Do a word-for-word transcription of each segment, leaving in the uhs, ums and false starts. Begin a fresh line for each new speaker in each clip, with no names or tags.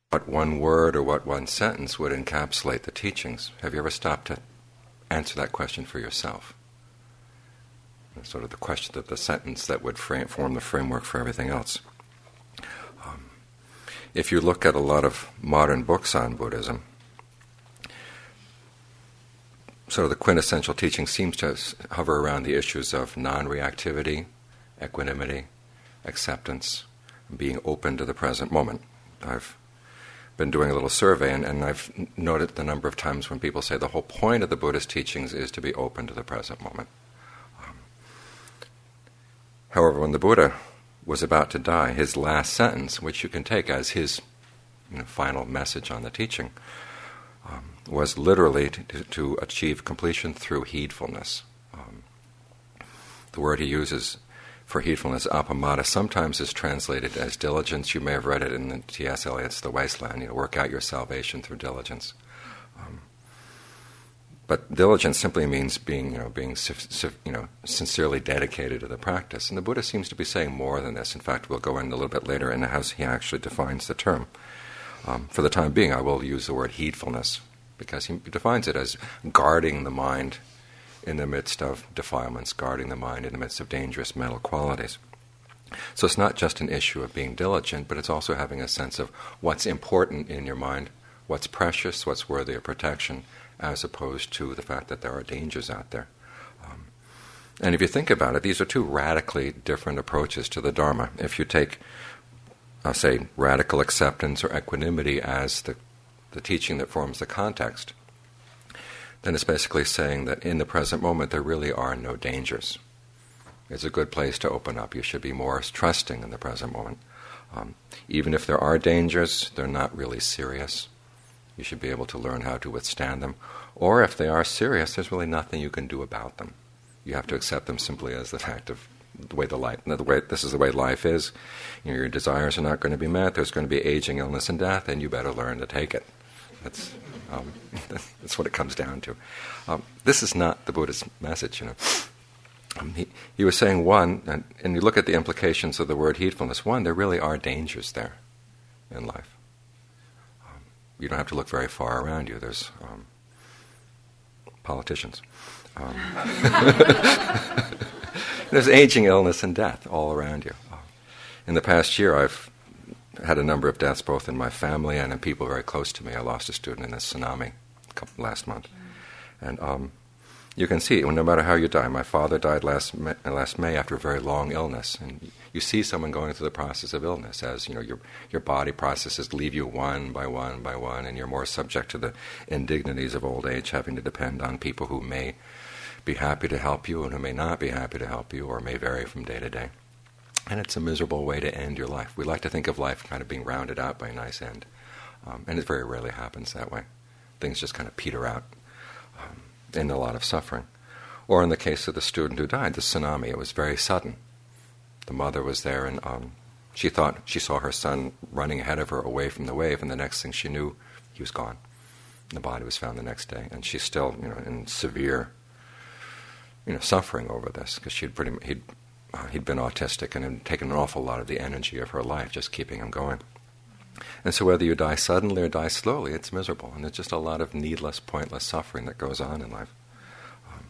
what one word or what one sentence would encapsulate the teachings. Have you ever stopped to answer that question for yourself? Sort of the question, that the sentence that would frame, form the framework for everything else. Um, if you look at a lot of modern books on Buddhism, sort of the quintessential teaching seems to hover around the issues of non-reactivity, equanimity, acceptance, being open to the present moment. I've been doing a little survey, and, and I've noted the number of times when people say the whole point of the Buddhist teachings is to be open to the present moment. Um, however, when the Buddha was about to die, his last sentence, which you can take as his you know, final message on the teaching, um, was literally to, to achieve completion through heedfulness. Um, the word he uses for heedfulness, appamada, sometimes is translated as diligence. You may have read it in the T S Eliot's The Wasteland, you know, work out your salvation through diligence. Um, but diligence simply means being, you know, being you know, sincerely dedicated to the practice. And the Buddha seems to be saying more than this. In fact, we'll go in a little bit later into how he actually defines the term. Um, for the time being, I will use the word heedfulness, because he defines it as guarding the mind in the midst of defilements, guarding the mind in the midst of dangerous mental qualities. So it's not just an issue of being diligent, but it's also having a sense of what's important in your mind, what's precious, what's worthy of protection, as opposed to the fact that there are dangers out there. Um, and if you think about it, these are two radically different approaches to the Dharma. If you take, I'll say, radical acceptance or equanimity as the, the teaching that forms the context, then it's basically saying that in the present moment there really are no dangers. It's a good place to open up. You should be more trusting in the present moment. Um, even if there are dangers, they're not really serious. You should be able to learn how to withstand them. Or if they are serious, there's really nothing you can do about them. You have to accept them simply as the fact of the way the life, the way this is the way life is. You know, your desires are not going to be met. There's going to be aging, illness, and death, and you better learn to take it. That's um, that's what it comes down to. Um, this is not the Buddha's message, you know. Um, he, he was saying, one, and, and you look at the implications of the word heedfulness, one, there really are dangers there in life. Um, you don't have to look very far around you. There's um, politicians. Um, there's aging, illness, and death all around you. Uh, in the past year, I've had a number of deaths both in my family and in people very close to me. I lost a student in a tsunami a couple, last month. And um, you can see, no matter how you die, my father died last May, last May after a very long illness. And you see someone going through the process of illness as, you know, your your body processes leave you one by one by one, and you're more subject to the indignities of old age, having to depend on people who may be happy to help you and who may not be happy to help you, or may vary from day to day. And it's a miserable way to end your life. We like to think of life kind of being rounded out by a nice end. Um, and it very rarely happens that way. Things just kind of peter out um, in a lot of suffering. Or in the case of the student who died, the tsunami, it was very sudden. The mother was there, and um, she thought she saw her son running ahead of her away from the wave, and the next thing she knew, he was gone. And the body was found the next day. And she's still, you know, in severe, you know, suffering over this, because she'd pretty he'd Uh, he'd been autistic and had taken an awful lot of the energy of her life just keeping him going. And so whether you die suddenly or die slowly, it's miserable. And there's just a lot of needless, pointless suffering that goes on in life. Um,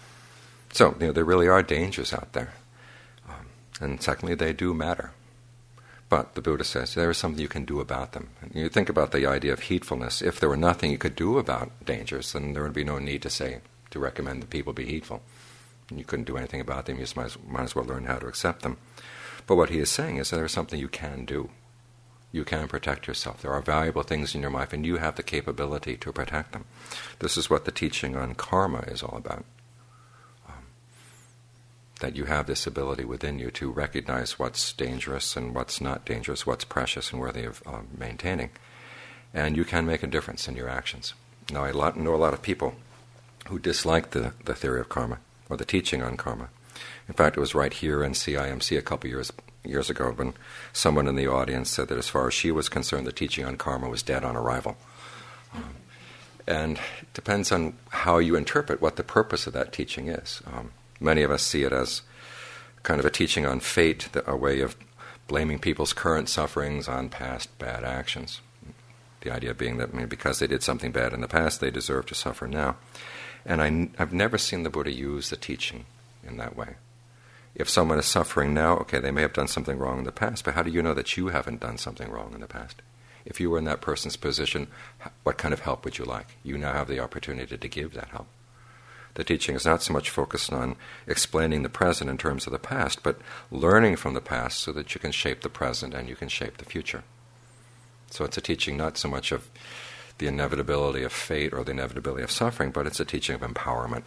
so, you know, there really are dangers out there. Um, and secondly, they do matter. But the Buddha says there is something you can do about them. And you think about the idea of heedfulness. If there were nothing you could do about dangers, then there would be no need to say, to recommend that people be heedful. You couldn't do anything about them, you just might as, might as well learn how to accept them. But what he is saying is that there's something you can do. You can protect yourself. There are valuable things in your life, and you have the capability to protect them. This is what the teaching on karma is all about. Um, that you have this ability within you to recognize what's dangerous and what's not dangerous, what's precious and worthy of um, maintaining. And you can make a difference in your actions. Now, I know a lot of people who dislike the, the theory of karma, or the teaching on karma. In fact, it was right here in C I M C a couple years years ago when someone in the audience said that as far as she was concerned, the teaching on karma was dead on arrival. Um, and it depends on how you interpret what the purpose of that teaching is. Um, many of us see it as kind of a teaching on fate, a way of blaming people's current sufferings on past bad actions. The idea being that I mean, because they did something bad in the past, they deserve to suffer now. And I, I've never seen the Buddha use the teaching in that way. If someone is suffering now, okay, they may have done something wrong in the past, but how do you know that you haven't done something wrong in the past? If you were in that person's position, what kind of help would you like? You now have the opportunity to give that help. The teaching is not so much focused on explaining the present in terms of the past, but learning from the past so that you can shape the present and you can shape the future. So it's a teaching not so much of the inevitability of fate or the inevitability of suffering, but it's a teaching of empowerment.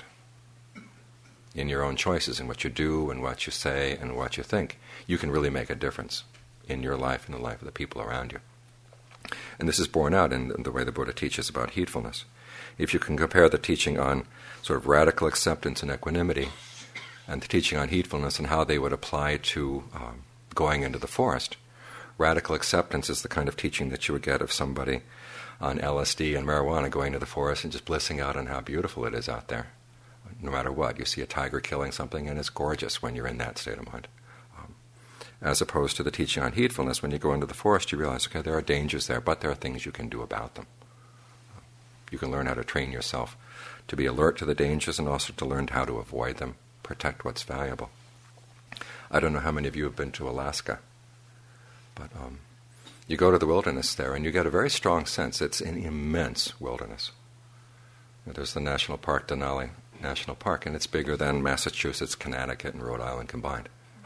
In your own choices, in what you do and what you say and what you think, you can really make a difference in your life and the life of the people around you. And this is borne out in the way the Buddha teaches about heedfulness. If you can compare the teaching on sort of radical acceptance and equanimity and the teaching on heedfulness and how they would apply to um, going into the forest, radical acceptance is the kind of teaching that you would get of somebody on L S D and marijuana going to the forest and just blissing out on how beautiful it is out there. No matter what, you see a tiger killing something and it's gorgeous when you're in that state of mind. Um, as opposed to the teaching on heedfulness, when you go into the forest you realize, okay, there are dangers there, but there are things you can do about them. You can learn how to train yourself to be alert to the dangers and also to learn how to avoid them, protect what's valuable. I don't know how many of you have been to Alaska, but um, you go to the wilderness there and you get a very strong sense. It's an immense wilderness. There's the National Park, Denali National Park, and it's bigger than Massachusetts, Connecticut, and Rhode Island combined.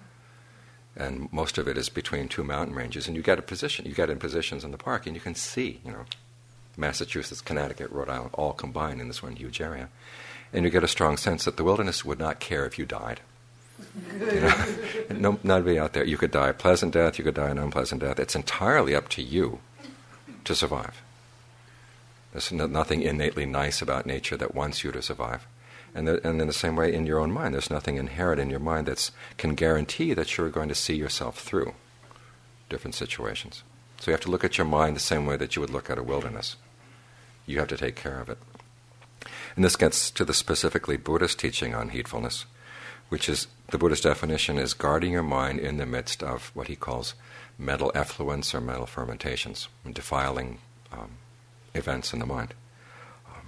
And most of it is between two mountain ranges, and you get a position. You get in positions in the park, and you can see, you know, Massachusetts, Connecticut, Rhode Island, all combined in this one huge area. And you get a strong sense that the wilderness would not care if you died. You know? no, nobody out there. You could die a pleasant death, you could die an unpleasant death. It's entirely up to you to survive. There's no, nothing innately nice about nature that wants you to survive. And, the, and in the same way, in your own mind, there's nothing inherent in your mind that can guarantee that you're going to see yourself through different situations. So you have to look at your mind the same way that you would look at a wilderness. You have to take care of it. And this gets to the specifically Buddhist teaching on heedfulness, which is, the Buddhist definition is guarding your mind in the midst of what he calls mental effluence or mental fermentations, defiling um, events in the mind. Um,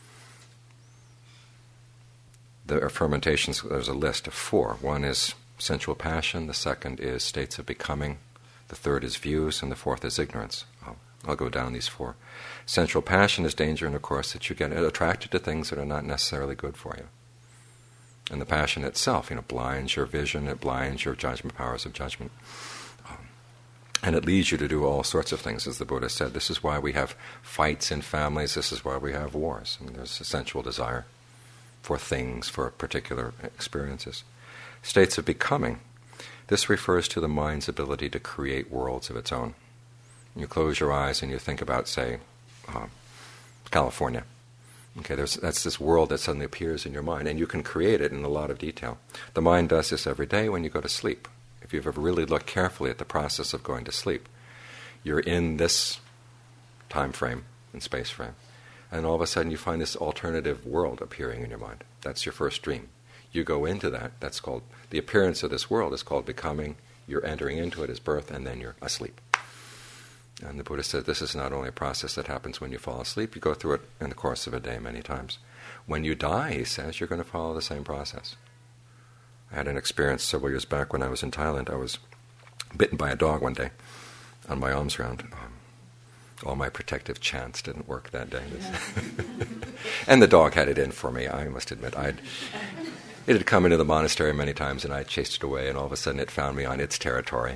there are fermentations, there's a list of four. One is sensual passion, the second is states of becoming, the third is views, and the fourth is ignorance. I'll, I'll go down these four. Sensual passion is danger, and of course, that you get attracted to things that are not necessarily good for you. And the passion itself, you know, blinds your vision, it blinds your judgment, powers of judgment. Um, and it leads you to do all sorts of things, as the Buddha said. This is why we have fights in families, this is why we have wars. I mean, there's a sensual desire for things, for particular experiences. States of becoming. This refers to the mind's ability to create worlds of its own. You close your eyes and you think about, say, uh, California. Okay, there's, that's this world that suddenly appears in your mind, and you can create it in a lot of detail. The mind does this every day when you go to sleep. If you've ever really looked carefully at the process of going to sleep, you're in this time frame and space frame, and all of a sudden you find this alternative world appearing in your mind. That's your first dream. You go into that. That's called, the appearance of this world is called becoming. You're entering into it as birth, and then you're asleep. And the Buddha said this is not only a process that happens when you fall asleep, you go through it in the course of a day many times. When you die, he says, you're going to follow the same process. I had an experience several years back when I was in Thailand. I was bitten by a dog one day on my alms round. Um, all my protective chants didn't work that day. And the dog had it in for me, I must admit. I'd, it had come into the monastery many times, and I chased it away, and all of a sudden it found me on its territory.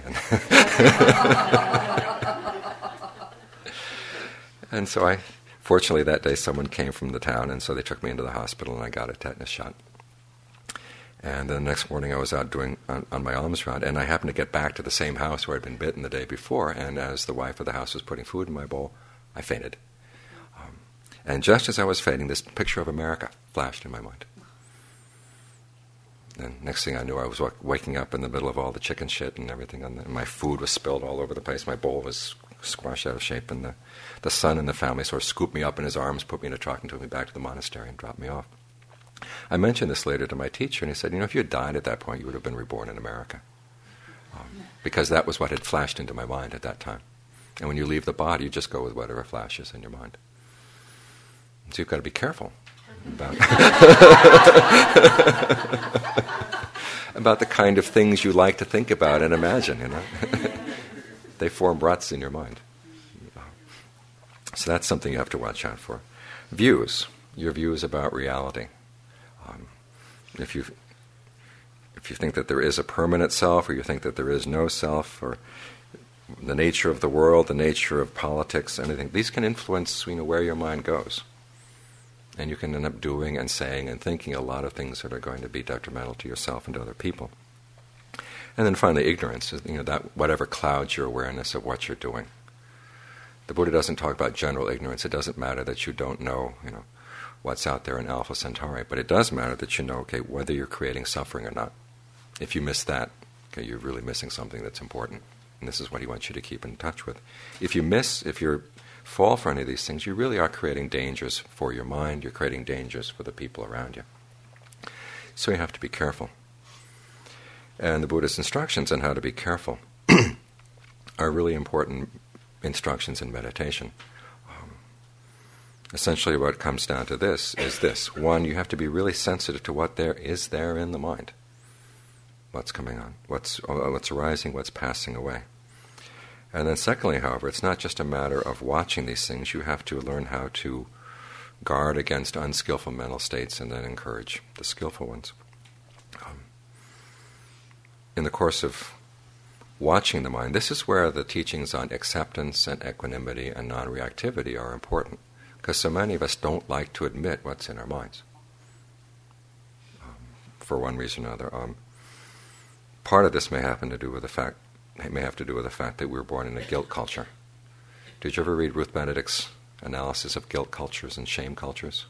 And so I, fortunately that day someone came from the town, and so they took me into the hospital and I got a tetanus shot. And then the next morning I was out doing on, on my alms round, and I happened to get back to the same house where I'd been bitten the day before, and as the wife of the house was putting food in my bowl, I fainted. Um, and just as I was fainting, this picture of America flashed in my mind. And next thing I knew, I was w- waking up in the middle of all the chicken shit and everything, and, the, and my food was spilled all over the place. My bowl was squashed out of shape, and the, the son in the family sort of scooped me up in his arms, put me in a truck, and took me back to the monastery and dropped me off. I mentioned this later to my teacher, and he said, you know, if you had died at that point, you would have been reborn in America. Um, because that was what had flashed into my mind at that time. And when you leave the body, you just go with whatever flashes in your mind. So you've got to be careful about, about the kind of things you like to think about and imagine, you know. They form ruts in your mind. So that's something you have to watch out for. Views, your views about reality. Um, if you if you think that there is a permanent self, or you think that there is no self, or the nature of the world, the nature of politics, anything, these can influence, you know, where your mind goes. And you can end up doing and saying and thinking a lot of things that are going to be detrimental to yourself and to other people. And then finally, ignorance, you know, that whatever clouds your awareness of what you're doing. The Buddha doesn't talk about general ignorance. It doesn't matter that you don't know, you know, what's out there in Alpha Centauri, but it does matter that you know, okay, whether you're creating suffering or not. If you miss that, okay, you're really missing something that's important. And this is what he wants you to keep in touch with. If you miss, if you fall for any of these things, you really are creating dangers for your mind. You're creating dangers for the people around you. So you have to be careful. And the Buddha's instructions on how to be careful are really important instructions in meditation. Um, essentially what comes down to this is this. One, you have to be really sensitive to what there is there in the mind. What's coming on, what's, what's arising, what's passing away. And then secondly, however, it's not just a matter of watching these things. You have to learn how to guard against unskillful mental states and then encourage the skillful ones. Um, in the course of watching the mind, this is where the teachings on acceptance and equanimity and non-reactivity are important, because so many of us don't like to admit what's in our minds, um, for one reason or another. Um, part of this may happen to do with the fact, it may have to do with the fact that we were born in a guilt culture. Did you ever read Ruth Benedict's analysis of guilt cultures and shame cultures?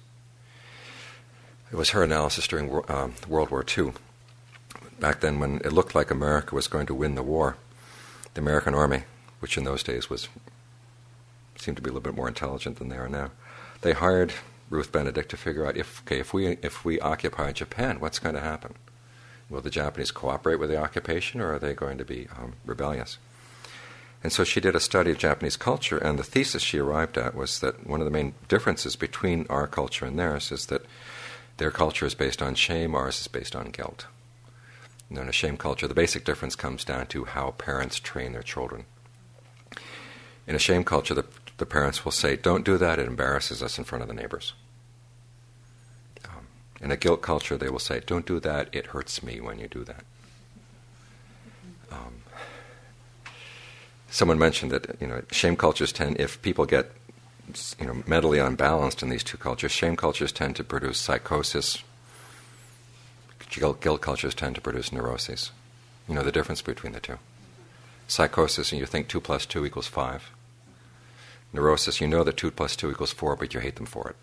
It was her analysis during um, World War Two. Back then, when it looked like America was going to win the war, the American Army, which in those days was seemed to be a little bit more intelligent than they are now, they hired Ruth Benedict to figure out if okay if we if we occupy Japan, what's going to happen? Will the Japanese cooperate with the occupation, or are they going to be um, rebellious? And so she did a study of Japanese culture, and the thesis she arrived at was that one of the main differences between our culture and theirs is that their culture is based on shame, ours is based on guilt. You know, in a shame culture, the basic difference comes down to how parents train their children. In a shame culture, the, the parents will say, don't do that, it embarrasses us in front of the neighbors. Um, in a guilt culture, they will say, don't do that, it hurts me when you do that. Um, someone mentioned that, you know, shame cultures tend, if people get, you know, mentally unbalanced in these two cultures, shame cultures tend to produce psychosis. Guilt, guilt cultures tend to produce neuroses. You know the difference between the two. Psychosis, and you think two plus two equals five. Neurosis, you know that two plus two equals four, but you hate them for it.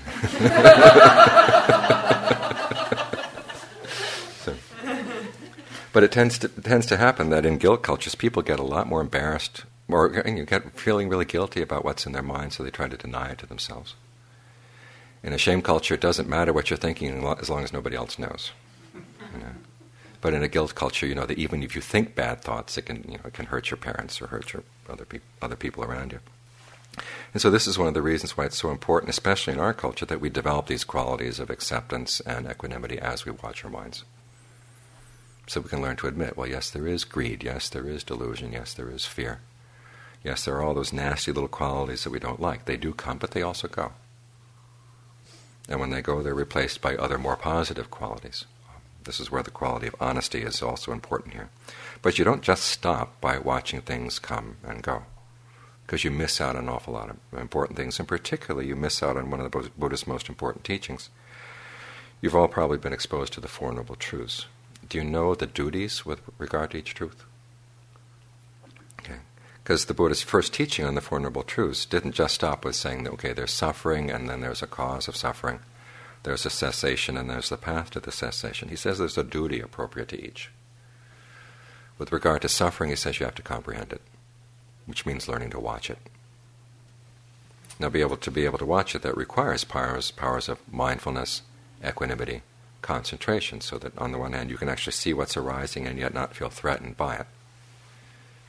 So, but it tends to it tends to happen that in guilt cultures, people get a lot more embarrassed, or you get feeling really guilty about what's in their mind, so they try to deny it to themselves. In a shame culture, it doesn't matter what you're thinking as long as nobody else knows. You know? But in a guilt culture, you know that even if you think bad thoughts, it can, you know, it can hurt your parents or hurt your other people, other people around you. And so this is one of the reasons why it's so important, especially in our culture, that we develop these qualities of acceptance and equanimity as we watch our minds. So we can learn to admit, well, yes, there is greed, yes, there is delusion, yes, there is fear. Yes, there are all those nasty little qualities that we don't like. They do come, but they also go. And when they go, they're replaced by other more positive qualities. This is where the quality of honesty is also important here. But you don't just stop by watching things come and go, because you miss out on an awful lot of important things, and particularly you miss out on one of the Buddha's most important teachings. You've all probably been exposed to the Four Noble Truths. Do you know the duties with regard to each truth? Okay. Because the Buddha's first teaching on the Four Noble Truths didn't just stop with saying that, okay, there's suffering and then there's a cause of suffering. There's a cessation and there's the path to the cessation. He says there's a duty appropriate to each. With regard to suffering, he says you have to comprehend it, which means learning to watch it. Now, be able to be able to watch it, that requires powers, powers of mindfulness, equanimity, concentration, so that on the one hand you can actually see what's arising and yet not feel threatened by it.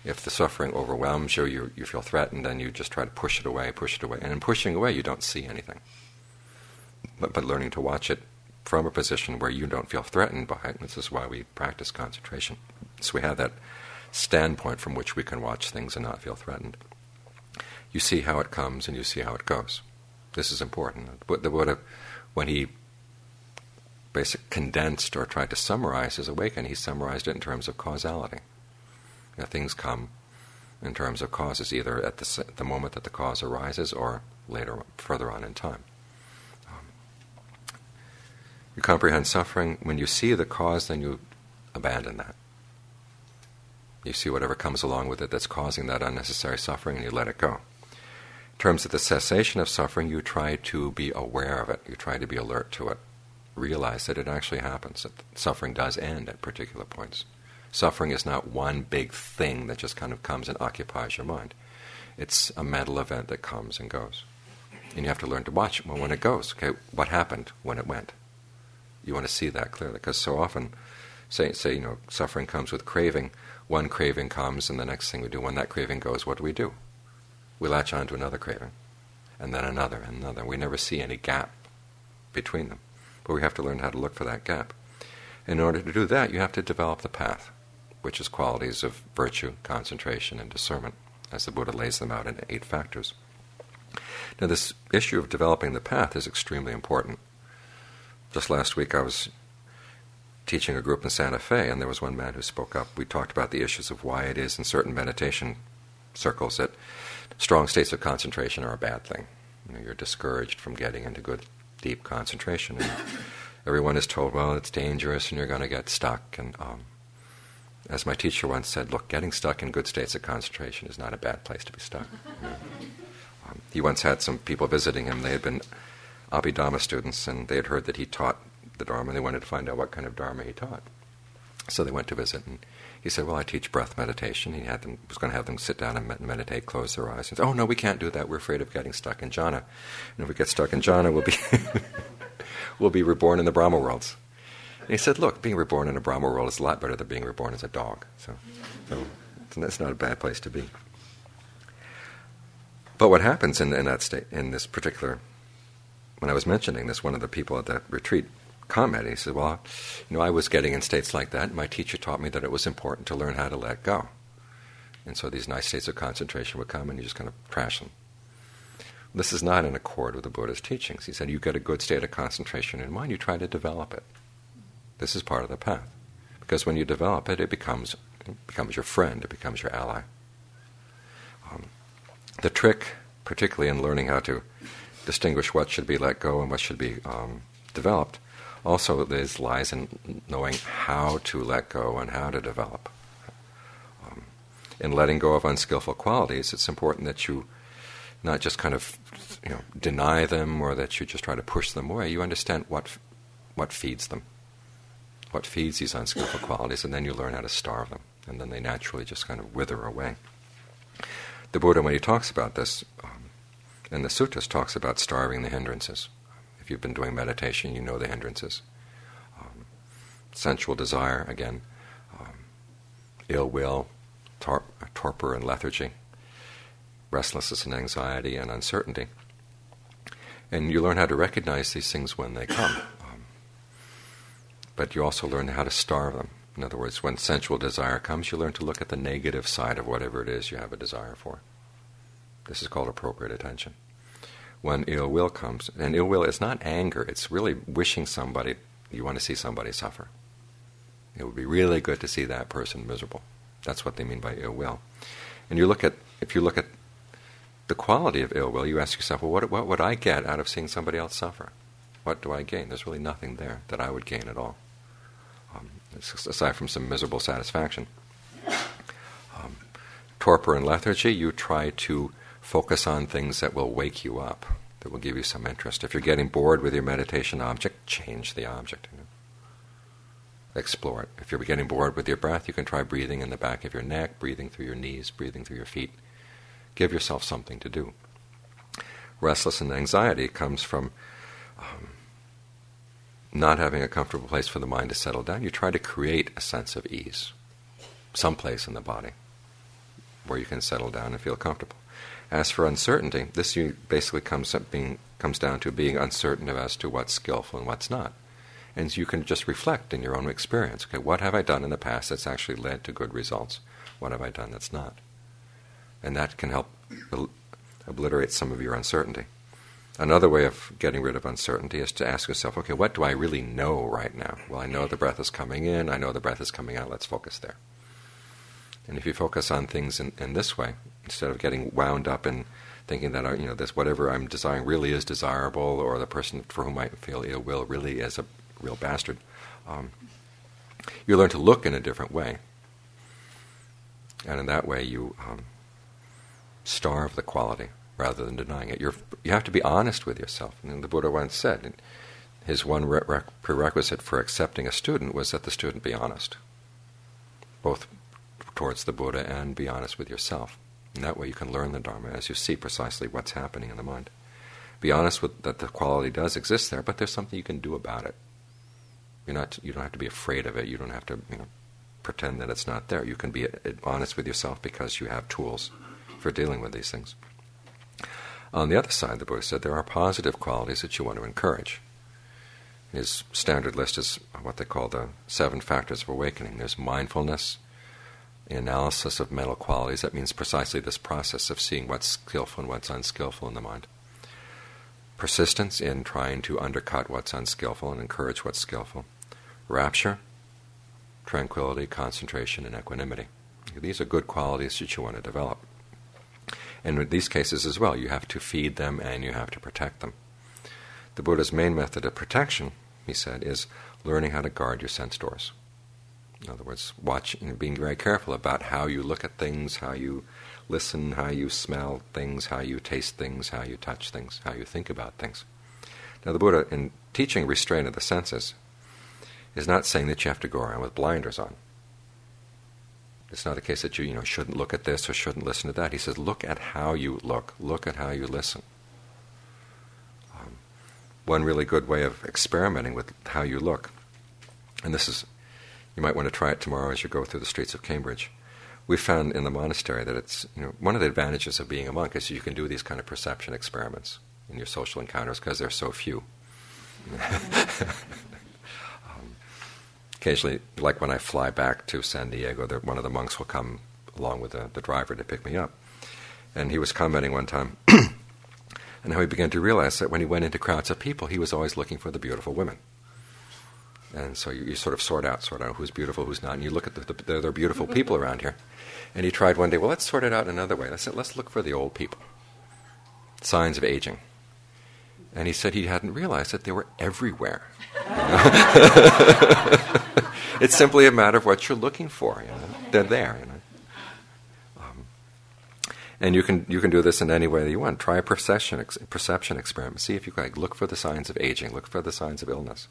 If the suffering overwhelms you, you, you feel threatened, then you just try to push it away, push it away. And in pushing away, you don't see anything. But, but learning to watch it from a position where you don't feel threatened by it, this is why we practice concentration. So we have that standpoint from which we can watch things and not feel threatened. You see how it comes and you see how it goes. This is important. But the Buddha, when he basically condensed or tried to summarize his awakening, he summarized it in terms of causality. You know, things come in terms of causes, either at the, the moment that the cause arises or later, further on in time. Um, you comprehend suffering. When you see the cause, then you abandon that. You see whatever comes along with it that's causing that unnecessary suffering, and you let it go. In terms of the cessation of suffering, you try to be aware of it. You try to be alert to it. Realize that it actually happens, that suffering does end at particular points. Suffering is not one big thing that just kind of comes and occupies your mind. It's a mental event that comes and goes. And you have to learn to watch it when it goes. Okay, what happened when it went? You want to see that clearly, because so often, say, say, you know, suffering comes with craving. One craving comes, and the next thing we do, when that craving goes, what do we do? We latch on to another craving, and then another, and another. We never see any gap between them. But we have to learn how to look for that gap. In order to do that, you have to develop the path, which is qualities of virtue, concentration, and discernment, as the Buddha lays them out in eight factors. Now, this issue of developing the path is extremely important. Just last week I was teaching a group in Santa Fe, and there was one man who spoke up. We talked about the issues of why it is in certain meditation circles that strong states of concentration are a bad thing. You know, you're discouraged from getting into good, deep concentration. And everyone is told, well, it's dangerous and you're going to get stuck. And um, as my teacher once said, look, getting stuck in good states of concentration is not a bad place to be stuck. You know? um, he once had some people visiting him. They had been Abhidhamma students, and they had heard that he taught the Dharma, and they wanted to find out what kind of Dharma he taught. So they went to visit, and he said, well, I teach breath meditation. He had them, was going to have them sit down and meditate, close their eyes. And said, oh, no, we can't do that. We're afraid of getting stuck in jhana. And if we get stuck in jhana, we'll be we'll be reborn in the Brahma worlds. And he said, look, being reborn in a Brahma world is a lot better than being reborn as a dog. So, so that's not a bad place to be. But what happens in, in that state, in this particular, when I was mentioning this, one of the people at that retreat commented, he said, well, you know, I was getting in states like that, and my teacher taught me that it was important to learn how to let go. And so these nice states of concentration would come, and you just kind of trash them. This is not in accord with the Buddha's teachings. He said, you get a good state of concentration in mind, you try to develop it. This is part of the path. Because when you develop it, it becomes, it becomes your friend, it becomes your ally. Um, the trick, particularly in learning how to distinguish what should be let go and what should be um, developed, also is lies in knowing how to let go and how to develop. Um, in letting go of unskillful qualities, it's important that you not just kind of, you know, deny them, or that you just try to push them away. You understand what what feeds them, what feeds these unskillful qualities, and then you learn how to starve them, and then they naturally just kind of wither away. The Buddha, when he talks about this, um, in the sutras, talks about starving the hindrances. If you've been doing meditation, you know the hindrances. Um, sensual desire, again, um, ill will, tor- torpor and lethargy, restlessness and anxiety and uncertainty. And you learn how to recognize these things when they come. Um, but you also learn how to starve them. In other words, when sensual desire comes, you learn to look at the negative side of whatever it is you have a desire for. This is called appropriate attention. When ill will comes, and ill will is not anger, it's really wishing somebody, you want to see somebody suffer. It would be really good to see that person miserable. That's what they mean by ill will. And you look at, if you look at the quality of ill will, you ask yourself, well, what, what would I get out of seeing somebody else suffer? What do I gain? There's really nothing there that I would gain at all, um, aside from some miserable satisfaction. Um, torpor and lethargy, you try to focus on things that will wake you up, that will give you some interest. If you're getting bored with your meditation object, change the object. You know? Explore it. If you're getting bored with your breath, you can try breathing in the back of your neck, breathing through your knees, breathing through your feet. Give yourself something to do. Restlessness and anxiety comes from um, not having a comfortable place for the mind to settle down. You try to create a sense of ease, someplace in the body. where you can settle down and feel comfortable. As for uncertainty, this you basically comes up being comes down to being uncertain as to what's skillful and what's not. And you can just reflect in your own experience. Okay, what have I done in the past that's actually led to good results? What have I done that's not? And that can help el- obliterate some of your uncertainty. Another way of getting rid of uncertainty is to ask yourself, okay, what do I really know right now? Well, I know the breath is coming in, I know the breath is coming out, let's focus there. And if you focus on things in, in this way, instead of getting wound up in thinking that, you know, this whatever I'm desiring really is desirable, or the person for whom I feel ill will really is a real bastard, um, you learn to look in a different way. And in that way you um, starve the quality rather than denying it. You're, you have to be honest with yourself. And the Buddha once said, his one re- re- prerequisite for accepting a student was that the student be honest, both towards the Buddha and be honest with yourself. And that way you can learn the Dharma as you see precisely what's happening in the mind. Be honest with that the quality does exist there, but there's something you can do about it. You're not. You don't have to be afraid of it. You don't have to, you know, pretend that it's not there. You can be honest with yourself because you have tools for dealing with these things. On the other side, the Buddha said there are positive qualities that you want to encourage. His standard list is what they call the seven factors of awakening. There's mindfulness, the analysis of mental qualities. That means precisely this process of seeing what's skillful and what's unskillful in the mind. Persistence in trying to undercut what's unskillful and encourage what's skillful. Rapture, tranquility, concentration, and equanimity. These are good qualities that you want to develop. And in these cases as well, you have to feed them and you have to protect them. The Buddha's main method of protection, he said, is learning how to guard your sense doors. In other words, watching, being very careful about how you look at things, how you listen, how you smell things, how you taste things, how you touch things, how you think about things. Now the Buddha, in teaching restraint of the senses, is not saying that you have to go around with blinders on. It's not a case that you, you know, shouldn't look at this or shouldn't listen to that. He says, look at how you look, look at how you listen. Um, one really good way of experimenting with how you look, and this is, you might want to try it tomorrow as you go through the streets of Cambridge. We found in the monastery that it's, you know, one of the advantages of being a monk is you can do these kind of perception experiments in your social encounters because they're so few. um, occasionally, like when I fly back to San Diego, there, one of the monks will come along with the, the driver to pick me up. And he was commenting one time and how he began to realize that when he went into crowds of people, he was always looking for the beautiful women. And so you, you sort of sort out, sort out who's beautiful, who's not, and you look at the, the there, there are beautiful people around here. And he tried one day, well, let's sort it out another way. I said, let's look for the old people, signs of aging. And he said he hadn't realized that they were everywhere. You know? It's simply a matter of what you're looking for. You know? They're there. You know? um, and you can you can do this in any way that you want. Try a perception ex- perception experiment. See if you can like, look for the signs of aging. Look for the signs of illness.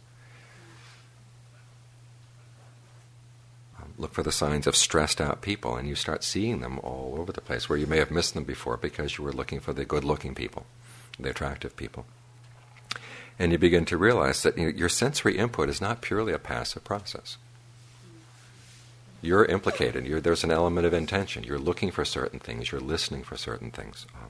Look for the signs of stressed out people, and you start seeing them all over the place where you may have missed them before because you were looking for the good-looking people, the attractive people. And you begin to realize that, you know, your sensory input is not purely a passive process. You're implicated. You're, there's an element of intention. You're looking for certain things. You're listening for certain things. Um,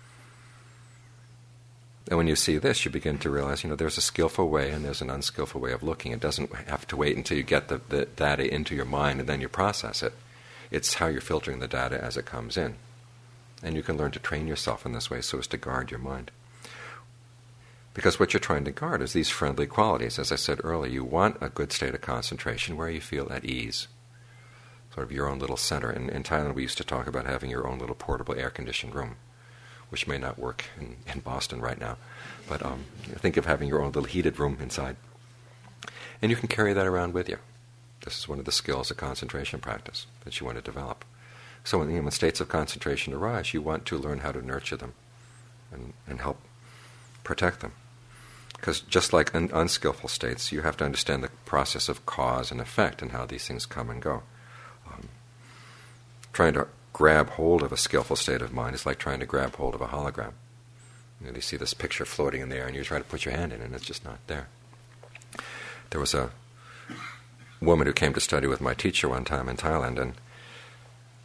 And when you see this, you begin to realize, you know, there's a skillful way and there's an unskillful way of looking. It doesn't have to wait until you get the, the data into your mind and then you process it. It's how you're filtering the data as it comes in. And you can learn to train yourself in this way so as to guard your mind. Because what you're trying to guard is these friendly qualities. As I said earlier, you want a good state of concentration where you feel at ease. Sort of your own little center. In, in Thailand, we used to talk about having your own little portable air-conditioned room, which may not work in, in Boston right now. But um, think of having your own little heated room inside. And you can carry that around with you. This is one of the skills of concentration practice that you want to develop. So when, you know, when states of concentration arise, you want to learn how to nurture them and, and help protect them. Because just like in unskillful states, you have to understand the process of cause and effect and how these things come and go. Um, trying to grab hold of a skillful state of mind is like trying to grab hold of a hologram. You know, you see this picture floating in the air and you try to put your hand in it and it's just not there. There was a woman who came to study with my teacher one time in Thailand, and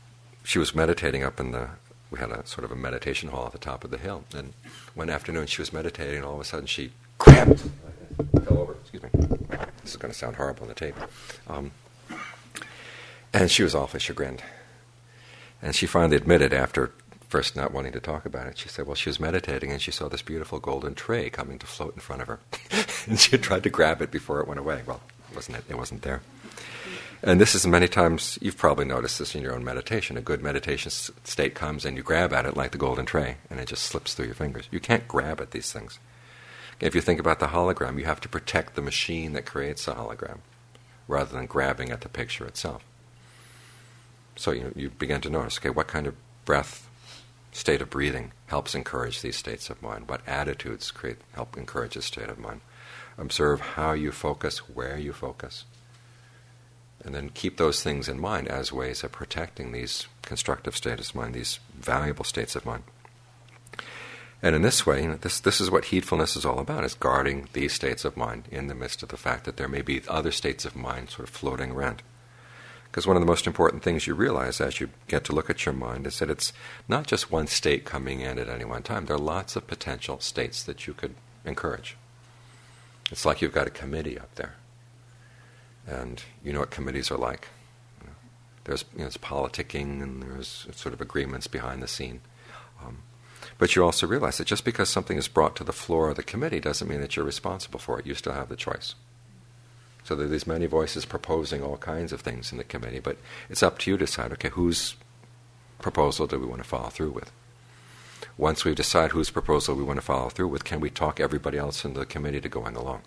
she was meditating up in the, we had a sort of a meditation hall at the top of the hill, and one afternoon she was meditating, and all of a sudden she grabbed, fell over, excuse me, this is going to sound horrible on the tape, um, and she was awfully chagrined. And she finally admitted, after first not wanting to talk about it, she said, well, she was meditating and she saw this beautiful golden tray coming to float in front of her. And she had tried to grab it before it went away. Well, it wasn't, it wasn't there. And this is many times, you've probably noticed this in your own meditation. A good meditation s- state comes and you grab at it like the golden tray, and it just slips through your fingers. You can't grab at these things. If you think about the hologram, you have to protect the machine that creates the hologram, rather than grabbing at the picture itself. So you, you begin to notice, okay, what kind of breath, state of breathing helps encourage these states of mind? What attitudes create help encourage this state of mind? Observe how you focus, where you focus. And then keep those things in mind as ways of protecting these constructive states of mind, these valuable states of mind. And in this way, you know, this, this is what heedfulness is all about, is guarding these states of mind in the midst of the fact that there may be other states of mind sort of floating around. Because one of the most important things you realize as you get to look at your mind is that it's not just one state coming in at any one time. There are lots of potential states that you could encourage. It's like you've got a committee up there. And you know what committees are like. You know, there's, you know, there's politicking and there's sort of agreements behind the scene. Um, but you also realize that just because something is brought to the floor of the committee doesn't mean that you're responsible for it. You still have the choice. So there are these many voices proposing all kinds of things in the committee, but it's up to you to decide, okay, whose proposal do we want to follow through with? Once we decide whose proposal we want to follow through with, can we talk everybody else in the committee to going along?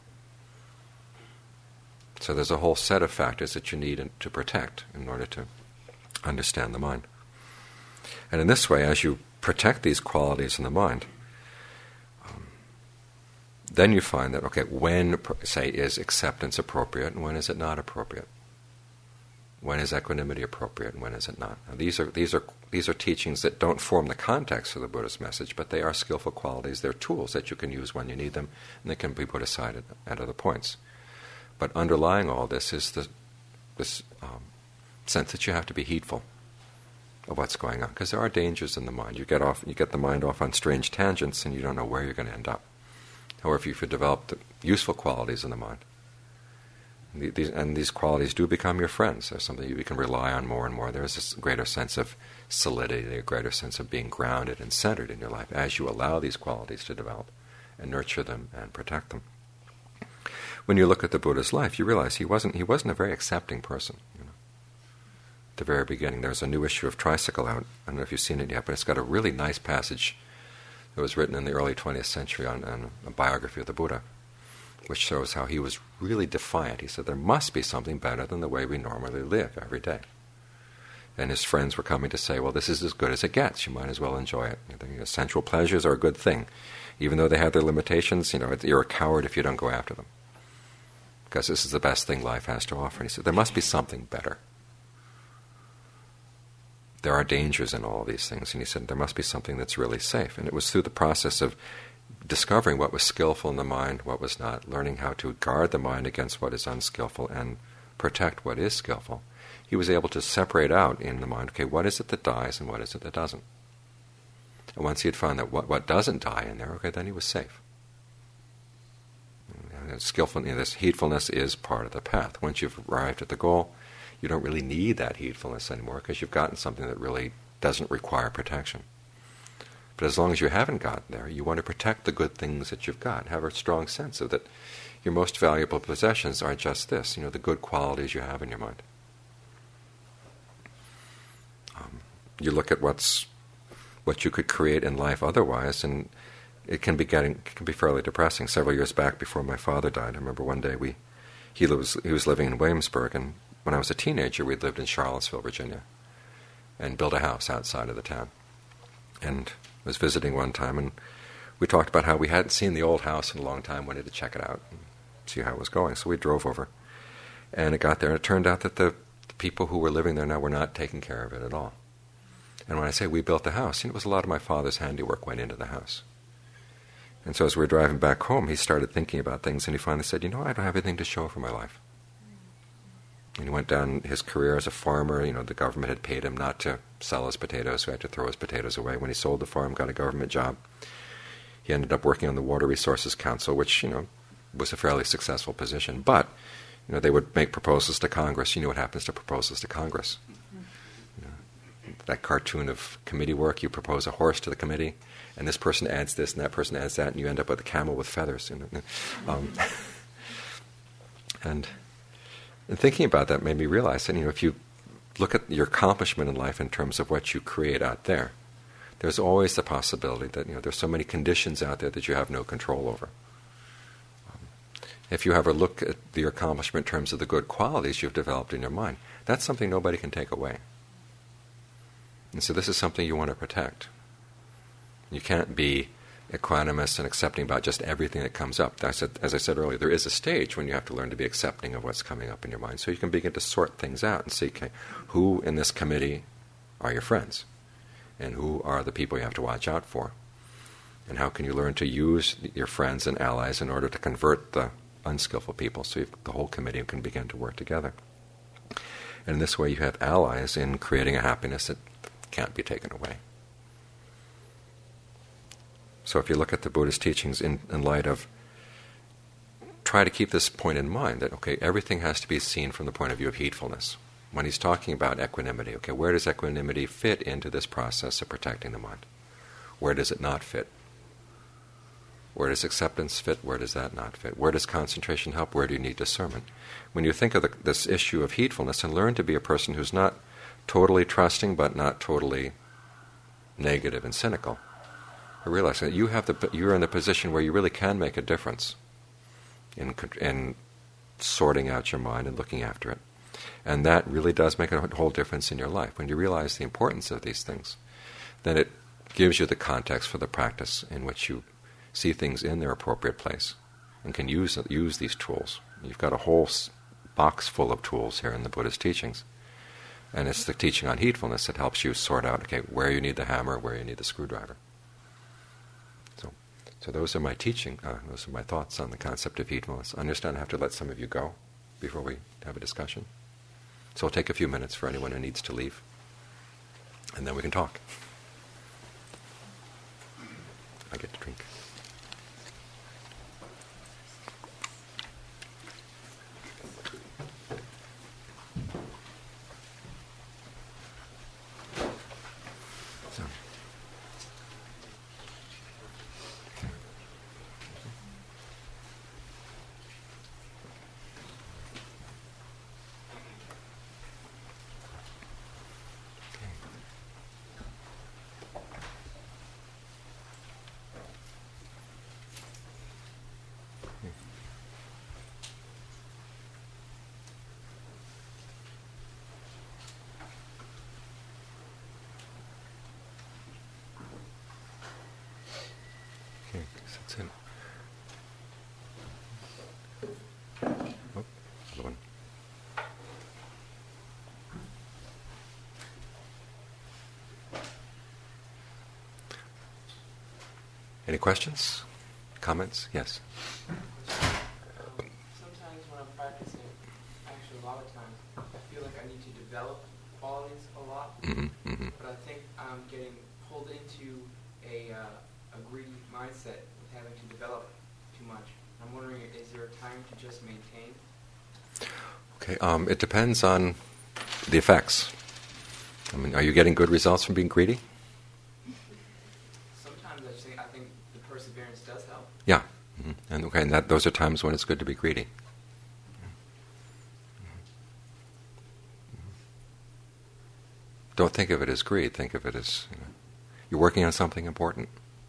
So there's a whole set of factors that you need to protect in order to understand the mind. And in this way, as you protect these qualities in the mind, then you find that, okay, when, say, is acceptance appropriate and when is it not appropriate? When is equanimity appropriate and when is it not? Now, these are these are these are teachings that don't form the context of the Buddhist message, but they are skillful qualities. They're tools that you can use when you need them, and they can be put aside at, at other points. But underlying all this is the, this um, sense that you have to be heedful of what's going on, because there are dangers in the mind. You get off, you get the mind off on strange tangents, and you don't know where you're going to end up. Or if you've developed useful qualities in the mind. These, and these qualities do become your friends. They're something you can rely on more and more. There's a greater sense of solidity, a greater sense of being grounded and centered in your life as you allow these qualities to develop and nurture them and protect them. When you look at the Buddha's life, you realize he wasn't he wasn't a very accepting person. You know. At the very beginning, there's a new issue of Tricycle out. I don't know if you've seen it yet, but it's got a really nice passage. It was written in the early twentieth century on, on a biography of the Buddha, which shows how he was really defiant. He said, there must be something better than the way we normally live every day. And his friends were coming to say, well, this is as good as it gets. You might as well enjoy it. You know, sensual pleasures are a good thing. Even though they have their limitations, you know, you're a coward if you don't go after them. Because this is the best thing life has to offer. And he said, there must be something better. There are dangers in all of these things. And he said, there must be something that's really safe. And it was through the process of discovering what was skillful in the mind, what was not, learning how to guard the mind against what is unskillful and protect what is skillful. He was able to separate out in the mind, okay, what is it that dies and what is it that doesn't? And once he had found that what, what doesn't die in there, okay, then he was safe. And skillful, you know, this heedfulness is part of the path. Once you've arrived at the goal, you don't really need that heedfulness anymore because you've gotten something that really doesn't require protection. But as long as you haven't gotten there, you want to protect the good things that you've got. Have a strong sense of that your most valuable possessions are just this, you know, the good qualities you have in your mind. Um, you look at what's what you could create in life otherwise, and it can be getting it can be fairly depressing. Several years back, before my father died, I remember one day we he was he was living in Williamsburg, and when I was a teenager, we lived in Charlottesville, Virginia, and built a house outside of the town. And I was visiting one time, and we talked about how we hadn't seen the old house in a long time, wanted to check it out and see how it was going. So we drove over, and it got there, and it turned out that the, the people who were living there now were not taking care of it at all. And when I say we built the house, you know, it was a lot of my father's handiwork went into the house. And so as we were driving back home, he started thinking about things, and he finally said, you know, I don't have anything to show for my life. And he went down his career as a farmer. You know, the government had paid him not to sell his potatoes, so he had to throw his potatoes away. When he sold the farm, got a government job, he ended up working on the Water Resources Council, which, you know, was a fairly successful position. But, you know, they would make proposals to Congress. You know what happens to proposals to Congress. You know, that cartoon of committee work, you propose a horse to the committee, and this person adds this and that person adds that, and you end up with a camel with feathers. You know? um, and... And thinking about that made me realize that, you know, if you look at your accomplishment in life in terms of what you create out there, there's always the possibility that, you know, there's so many conditions out there that you have no control over. Um, if you have a look at your accomplishment in terms of the good qualities you've developed in your mind, that's something nobody can take away. And so this is something you want to protect. You can't be equanimous and accepting about just everything that comes up. I said, as I said earlier, there is a stage when you have to learn to be accepting of what's coming up in your mind, so you can begin to sort things out and see, okay, who in this committee are your friends, and who are the people you have to watch out for, and how can you learn to use your friends and allies in order to convert the unskillful people, so you've, the whole committee can begin to work together. And in this way, you have allies in creating a happiness that can't be taken away. So if you look at the Buddhist teachings in, in light of, try to keep this point in mind, that, okay, everything has to be seen from the point of view of heedfulness. When he's talking about equanimity, okay, where does equanimity fit into this process of protecting the mind? Where does it not fit? Where does acceptance fit? Where does that not fit? Where does concentration help? Where do you need discernment? When you think of the, this issue of heedfulness, and learn to be a person who's not totally trusting but not totally negative and cynical, I realize that you have the you're in the position where you really can make a difference in in sorting out your mind and looking after it, and that really does make a whole difference in your life. When you realize the importance of these things, then it gives you the context for the practice in which you see things in their appropriate place and can use use these tools. You've got a whole box full of tools here in the Buddhist teachings, and it's the teaching on heedfulness that helps you sort out, okay, where you need the hammer, where you need the screwdriver. So those are my teaching, uh, those are my thoughts on the concept of heedfulness. I understand I have to let some of you go before we have a discussion. So I'll take a few minutes for anyone who needs to leave, and then we can talk. I get to drink. That's it. Oh, another one. Any questions? Comments? Yes.
Sometimes when I'm practicing, actually a lot of times, I feel like I need to develop qualities a lot,
Mm-hmm, mm-hmm.
but I think I'm getting pulled into a, uh, a greedy mindset with having to develop too much. I'm wondering, is there a time to just maintain?
Okay, um, it depends on the effects. I mean, are you getting good results from being greedy?
Sometimes I think, I think the perseverance does help.
Yeah. Mm-hmm. And okay, and that, those are times when it's good to be greedy. Don't think of it as greed. Think of it as, you know, you're working on something important.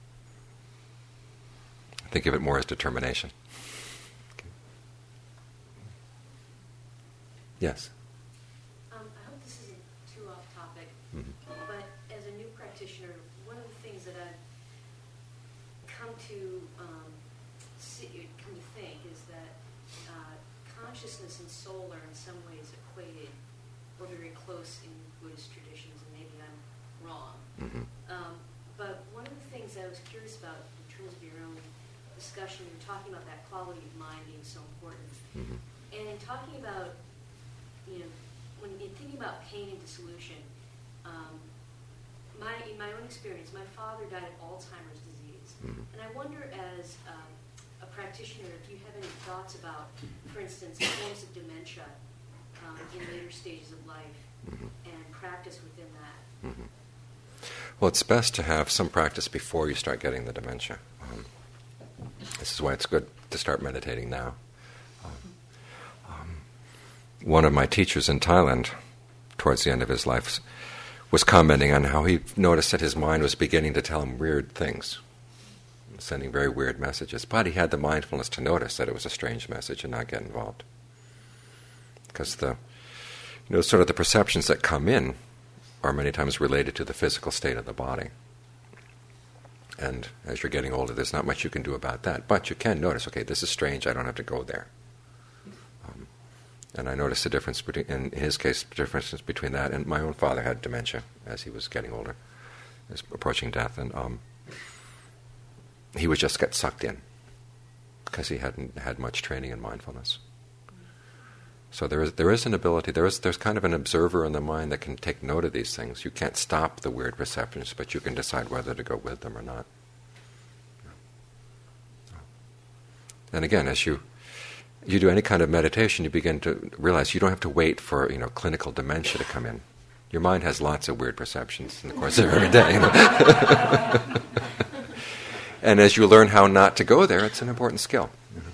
Think of it more as determination. Okay. Yes?
Um, I hope this isn't too off topic,
Mm-hmm.
but as a new practitioner, one of the things that I've come to um, see, come to think is that uh, consciousness and soul are in some ways equated or very close in Buddhist traditions, and maybe I'm wrong.
Mm-hmm.
Um, but one of the things I was curious about in terms of your own discussion, you're talking about that quality of mind being so important.
Mm-hmm.
And in talking about you know, when you're thinking about pain and dissolution, um, my in my own experience, my father died of Alzheimer's disease,
Mm-hmm.
and I wonder, as um, a practitioner, if you have any thoughts about, for instance, forms of dementia um, in later stages of life,
Mm-hmm.
and practice within that.
Mm-hmm. Well, it's best to have some practice before you start getting the dementia. Um, this is why it's good to start meditating now. Um, um, one of my teachers in Thailand, towards the end of his life, was commenting on how he noticed that his mind was beginning to tell him weird things, sending very weird messages. But he had the mindfulness to notice that it was a strange message and not get involved. Because the, you know, sort of the perceptions that come in are many times related to the physical state of the body. And as you're getting older, there's not much you can do about that. But you can notice, okay, this is strange, I don't have to go there. Um, and I noticed the difference between, in his case, the difference between that and my own father had dementia as he was getting older, he was approaching death, and um, he would just get sucked in because he hadn't had much training in mindfulness. So there is there is an ability, there is there's kind of an observer in the mind that can take note of these things. You can't stop the weird perceptions, but you can decide whether to go with them or not. And again, as you you do any kind of meditation, you begin to realize you don't have to wait for, you know, clinical dementia to come in. Your mind has lots of weird perceptions in the course of every day. You know? And as you learn how not to go there, it's an important skill.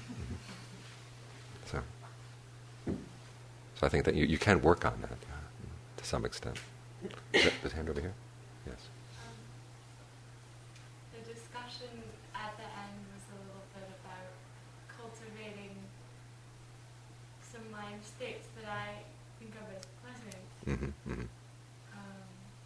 So I think that you, you can work on that uh, to some extent. Is that, the hand over here? Yes.
Um, the discussion at the end was a little bit about cultivating some mind states that I think of as pleasant.
Mm-hmm, mm-hmm.
Um,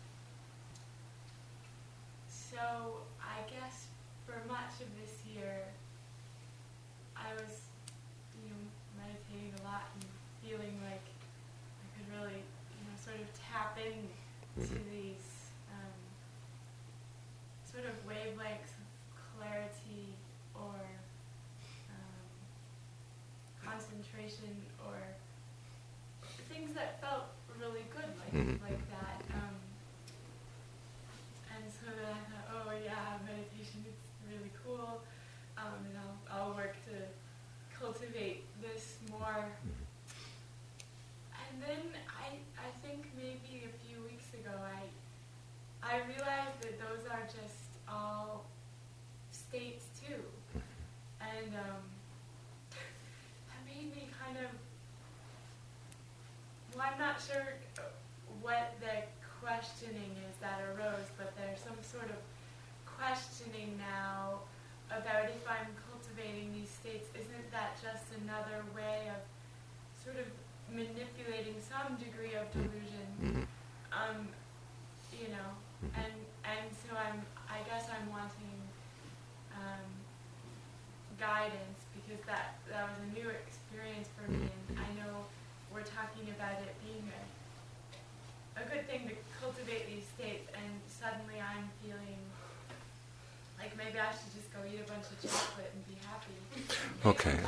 so I guess for much of this year, I was, you know, meditating a lot and feeling like I could really, you know, sort of tap in
Mm-hmm.
to these um, sort of wavelengths of clarity or um, concentration or things that felt really good like
Mm-hmm.
like that. Um, and so then I thought, oh yeah, meditation is really cool, um, and I'll I'll work to cultivate this more. And then I I think maybe a few weeks ago I I realized that those are just all states too, and um, that made me kind of, well, I'm not sure what the questioning is that arose, but there's some sort of questioning now about if I'm cultivating these states, isn't that just another way of sort of manipulating some degree of delusion,
Mm-hmm.
um, you know,
Mm-hmm.
and and so I'm, I guess I'm wanting um, guidance because that that was a new experience for me, and I know we're talking about it being a a good thing to cultivate these states, and suddenly I'm feeling like maybe I should just go eat a bunch of chocolate and be happy.
Okay.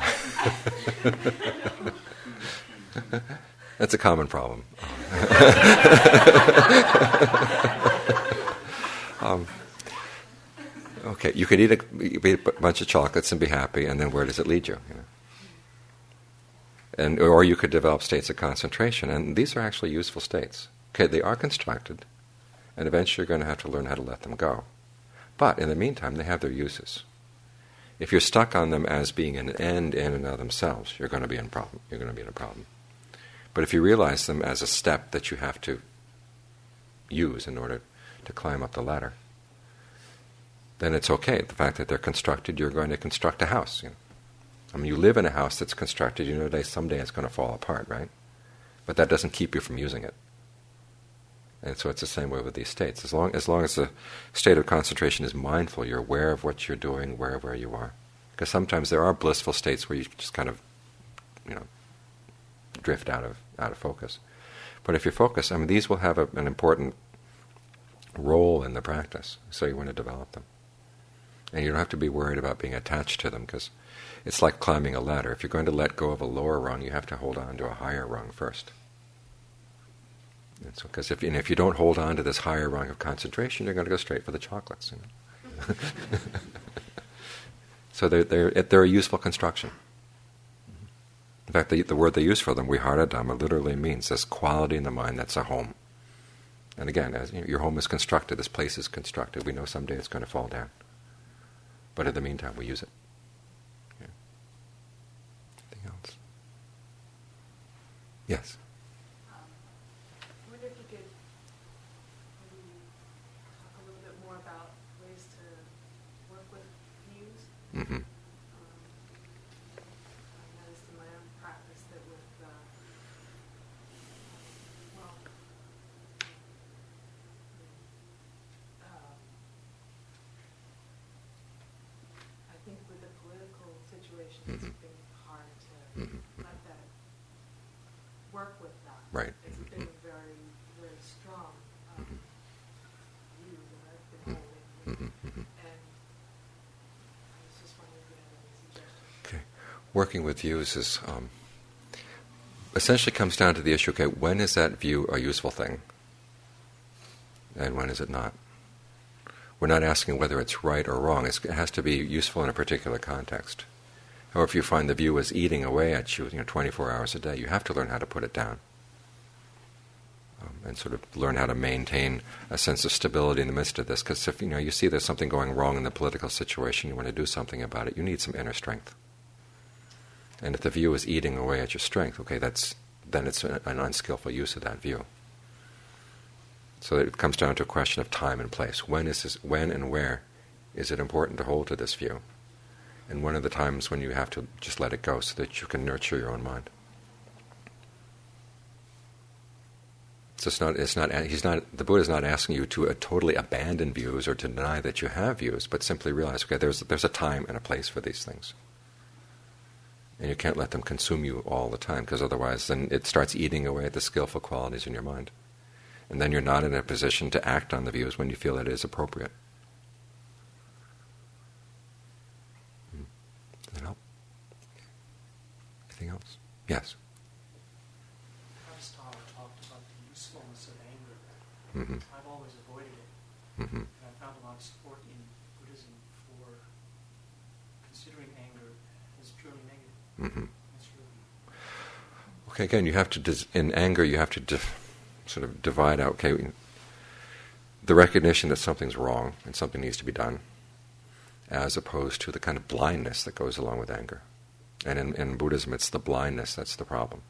That's a common problem. um, okay, you could eat a, eat a bunch of chocolates and be happy, and then where does it lead you? You know? And or you could develop states of concentration, and these are actually useful states. Okay, they are constructed, and eventually you're going to have to learn how to let them go. But in the meantime, they have their uses. If you're stuck on them as being an end in and of themselves, you're going to be in problem. You're going to be in a problem. But if you realize them as a step that you have to use in order to climb up the ladder, then it's okay. The fact that they're constructed, you're going to construct a house. You know? I mean, you live in a house that's constructed. You know, someday it's going to fall apart, right? But that doesn't keep you from using it. And so it's the same way with these states. As long as long as the state of concentration is mindful, you're aware of what you're doing, aware of where you are. Because sometimes there are blissful states where you just kind of, you know, drift out of out of focus. But if you focus, I mean, these will have a, an important role in the practice. So you want to develop them, and you don't have to be worried about being attached to them, because it's like climbing a ladder. If you're going to let go of a lower rung, you have to hold on to a higher rung first. Because if, you know, if you don't hold on to this higher rung of concentration, you're going to go straight for the chocolates. You know? So they're, they're, they're a useful construction. In fact, the, the word they use for them, Viharadhamma, literally means this quality in the mind that's a home. And again, as you know, your home is constructed, this place is constructed. We know someday it's going to fall down. But in the meantime, we use it. Yeah. Anything else? Yes?
Um, I wonder if you could maybe talk a little bit more about ways to work with views.
Mm-hmm.
It's been hard to
Mm-hmm.
let that work with that.
Right.
It's
Mm-hmm.
been a very, very strong um,
Mm-hmm.
view that I've been holding.
Mm-hmm. Mm-hmm.
And I was just wondering if you had any suggestions.
Okay. Working with views is um, essentially comes down to the issue, okay, when is that view a useful thing? And when is it not? We're not asking whether it's right or wrong. It's, it has to be useful in a particular context. Or if you find the view is eating away at you, you know, twenty-four hours a day, you have to learn how to put it down, um, and sort of learn how to maintain a sense of stability in the midst of this. Because if you know you see there's something going wrong in the political situation, you want to do something about it, you need some inner strength. And if the view is eating away at your strength, okay, that's then it's an, an unskillful use of that view. So it comes down to a question of time and place. When is this, when and where is it important to hold to this view? And one of the times when you have to just let it go so that you can nurture your own mind. So it's not, it's not, he's not, the Buddha is not asking you to uh, totally abandon views or to deny that you have views, but simply realize, okay, there's, there's a time and a place for these things. And you can't let them consume you all the time, because otherwise then it starts eating away at the skillful qualities in your mind. And then you're not in a position to act on the views when you feel it is appropriate. Does that help? Anything else? Yes.
Aristotle talked about the usefulness of anger.
Mm-hmm.
I've always avoided it.
Mm-hmm.
And I found a lot of support in Buddhism for considering anger as purely negative.
Mm-hmm.
That's really
Okay, again, you have to, dis- in anger, you have to dif- sort of divide out, okay, the recognition that something's wrong and something needs to be done, as opposed to the kind of blindness that goes along with anger. And in, in Buddhism, it's the blindness that's the problem.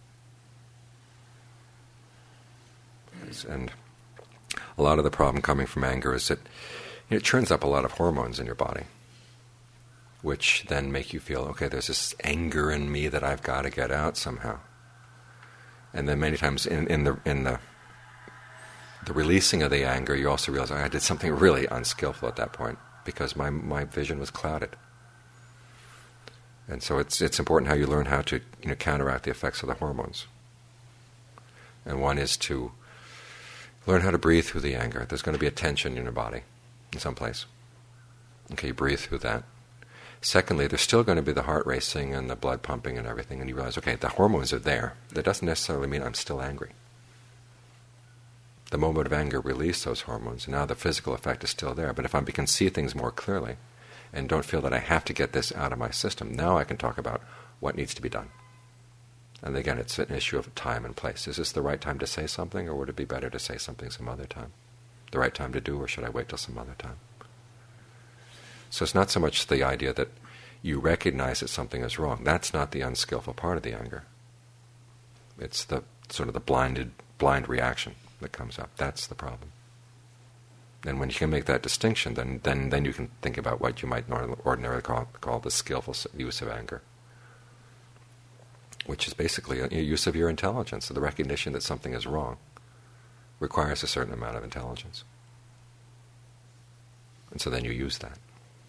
It's- and a lot of the problem coming from anger is that you know, it churns up a lot of hormones in your body, which then make you feel, okay, there's this anger in me that I've got to get out somehow. And then many times in, in the in the the releasing of the anger, you also realize, oh, I did something really unskillful at that point because my my vision was clouded. And so it's it's important how you learn how to you know counteract the effects of the hormones. And one is to learn how to breathe through the anger. There's going to be a tension in your body in some place. Okay, you breathe through that. Secondly, there's still going to be the heart racing and the blood pumping and everything, and you realize, okay, the hormones are there. That doesn't necessarily mean I'm still angry. The moment of anger released those hormones, and now the physical effect is still there. But if I can see things more clearly and don't feel that I have to get this out of my system, now I can talk about what needs to be done. And again, it's an issue of time and place. Is this the right time to say something, or would it be better to say something some other time? The right time to do, or should I wait till some other time? So it's not so much the idea that you recognize that something is wrong. That's not the unskillful part of the anger. It's the sort of the blinded, blind reaction that comes up. That's the problem. And when you can make that distinction, then then, then you can think about what you might ordinarily call, call the skillful use of anger, which is basically a use of your intelligence. So the recognition that something is wrong requires a certain amount of intelligence. And so then you use that.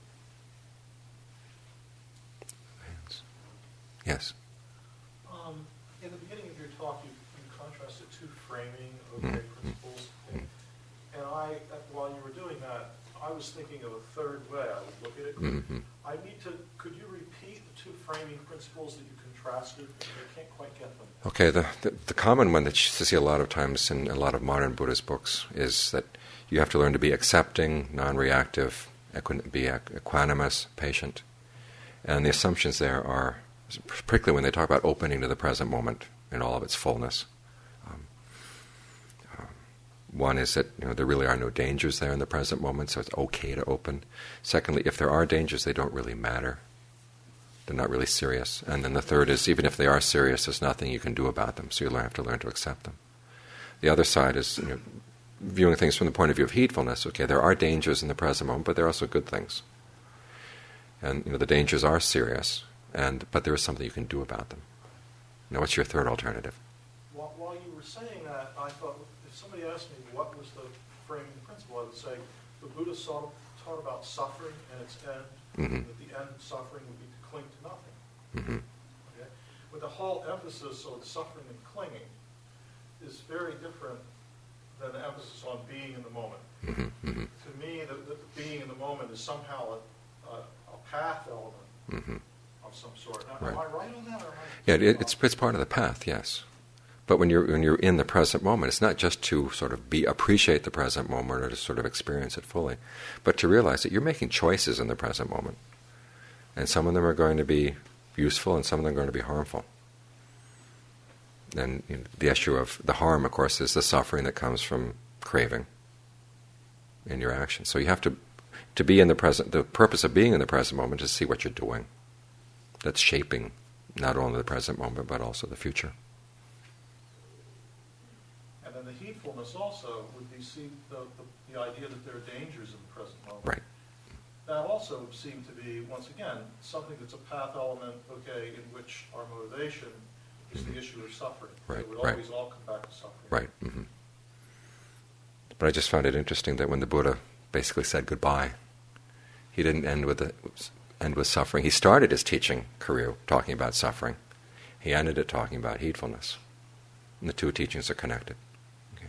Yes.
Um, in the beginning of your talk, you, you contrasted two framing of
Mm-hmm.
great principles, and, and I, while you were doing that, I was thinking of a third way I would look at it.
Mm-hmm.
I need to, could you repeat the two framing principles that you contrasted? I can't quite get them.
Okay, the, the, the common one that you see a lot of times in a lot of modern Buddhist books is that you have to learn to be accepting, non-reactive, equi- be equanimous, patient. And the assumptions there are, particularly when they talk about opening to the present moment in all of its fullness. Um, um, one is that you know there really are no dangers there in the present moment, so it's okay to open. Secondly, if there are dangers, they don't really matter. They're not really serious. And then the third is, even if they are serious, there's nothing you can do about them, so you have to learn to accept them. The other side is you know, viewing things from the point of view of heedfulness. Okay, there are dangers in the present moment, but there are also good things. And you know, the dangers are serious, and but there is something you can do about them. Now, what's your third alternative?
While, while you were saying that, I thought, if somebody asked me what was the framing principle, I would say the Buddha taught, taught about suffering and its end,
Mm-hmm.
that the end of suffering would be to cling to nothing.
Mm-hmm.
Okay? But the whole emphasis on suffering and clinging is very different than the emphasis on being in the moment.
Mm-hmm. Mm-hmm.
To me, the, the being in the moment is somehow a, a, a path element
Mm-hmm.
of some sort. Now,
Right.
am I right on that? Or am I
Yeah, it, it's it's part of the path, yes. But when you're when you're in the present moment, it's not just to sort of be appreciate the present moment or to sort of experience it fully, but to realize that you're making choices in the present moment, and some of them are going to be useful and some of them are going to be harmful. And you know, the issue of the harm, of course, is the suffering that comes from craving in your actions. So you have to to be in the present. The purpose of being in the present moment is to see what you're doing. That's shaping not only the present moment but also the future.
And then the heedfulness also would be see the, the, the idea that there are dangers in the present moment.
Right.
That also would seem to be, once again, something that's a path element, okay, in which our motivation is the issue of suffering.
Right,
It would
right.
always all come back to suffering.
Right. Mm-hmm. But I just found it interesting that when the Buddha basically said goodbye, he didn't end with the, end with suffering. He started his teaching career talking about suffering. He ended it talking about heedfulness. And the two teachings are connected. Okay.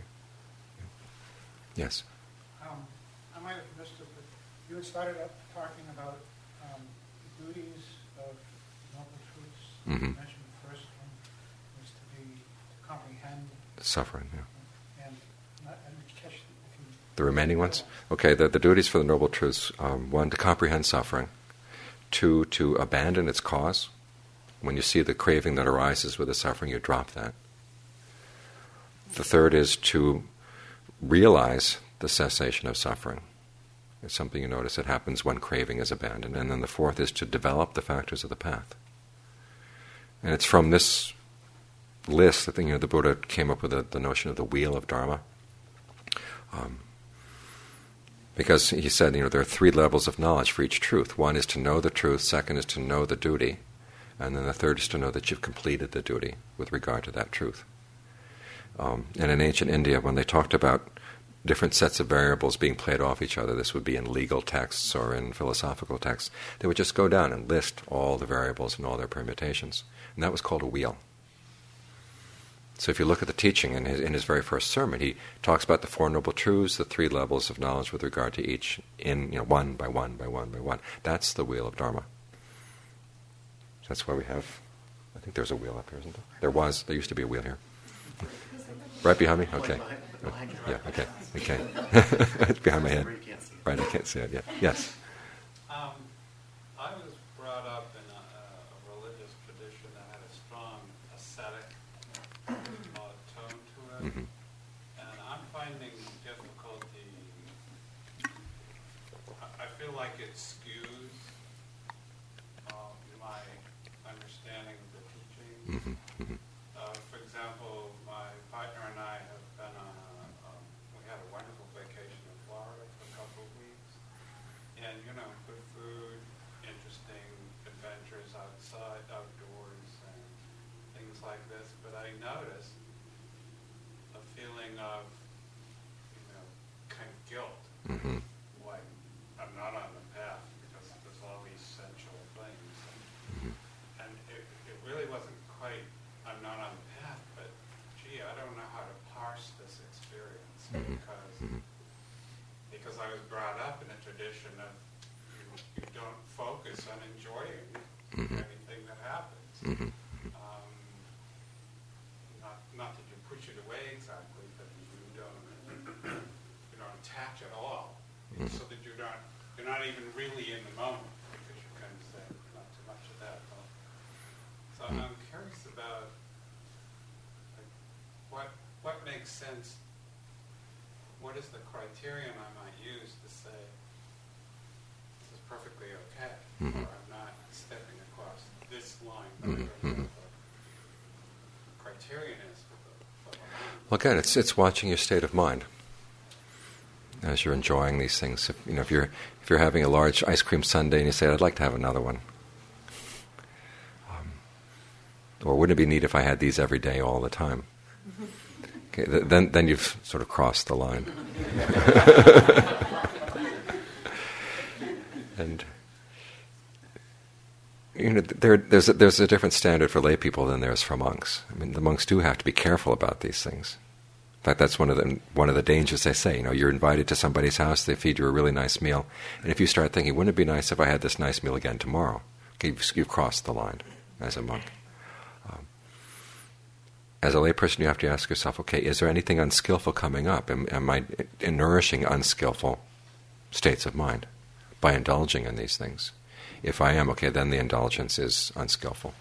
Yes.
Um, I might have missed it, but you had started up talking about um, the duties of Noble Truths.
Mm-hmm.
You mentioned the first one was to be to comprehend
Suffering, yeah.
and not, I didn't catch if you.
The remaining ones? Okay, the, the duties for the Noble Truths, um, one, to comprehend suffering. Two, to abandon its cause. When you see the craving that arises with the suffering, you drop that. The third is to realize the cessation of suffering. It's something you notice that happens when craving is abandoned. And then the fourth is to develop the factors of the path. And it's from this list that you know, the Buddha came up with the, the notion of the wheel of Dharma. Um, because he said, you know, there are three levels of knowledge for each truth. One is to know the truth, second is to know the duty, and then the third is to know that you've completed the duty with regard to that truth. Um, and in ancient India, when they talked about different sets of variables being played off each other, this would be in legal texts or in philosophical texts, they would just go down and list all the variables and all their permutations. And that was called a wheel. So if you look at the teaching in his, in his very first sermon, he talks about the Four Noble Truths, the three levels of knowledge with regard to each, in you know, one by one by one by one. That's the wheel of Dharma. That's why we have, I think there's a wheel up here, isn't there? There was, there used to be a wheel here. Right behind me? Okay. Yeah, okay. Okay. It's behind my head. Right, I can't see it yet. Yes.
Um, I was brought up in a, a religious tradition that had a strong ascetic uh, tone to it,
Mm-hmm.
and I'm finding difficulty. I, I feel like it skews uh, my understanding of the teaching.
Mm-hmm. Mm-hmm.
Uh, for example, my partner and I have been on a, um, we had a wonderful vacation in Florida for a couple of weeks. And, you know, good food, interesting adventures outside, outdoors, and things like this. But I noticed a feeling of, you know, kind of guilt.
Mm-hmm.
Like, I'm not on the path because there's all these sensual things.
Mm-hmm.
And it, it really wasn't quite, I'm not on the path, but gee, I don't know how to parse this experience
Mhm.
because
Mhm.
because I was brought up in a you don't focus on enjoying
Mm-hmm.
anything that happens.
Mm-hmm.
Um, not, not that you push it away exactly, but you don't you don't attach at all,
Mm-hmm.
so that you're not you're not even really in the moment because you're kind of saying not too much of that. Huh? So
Mm-hmm.
I'm curious about like, what what makes sense. What is the criterion I might use to say this is perfectly okay,
Mm-hmm.
or I'm not stepping across this line?
Mm-hmm.
Whatever the criterion is for the, for the line.
Well, again, it's it's watching your state of mind as you're enjoying these things. If, you know, if you're if you're having a large ice cream sundae and you say, "I'd like to have another one," um, or wouldn't it be neat if I had these every day, all the time? Okay, th- then then you've sort of crossed the line. And you know, there, there's a, there's a different standard for lay people than there is for monks. I mean, the monks do have to be careful about these things. In fact, that's one of the one of the dangers they say. You know, you're invited to somebody's house, they feed you a really nice meal, and if you start thinking, "Wouldn't it be nice if I had this nice meal again tomorrow?" Okay, you've, you've crossed the line as a monk. Um, as a layperson, you have to ask yourself, okay, is there anything unskillful coming up? Am, am I nourishing unskillful states of mind by indulging in these things? If I am, okay, then the indulgence is unskillful.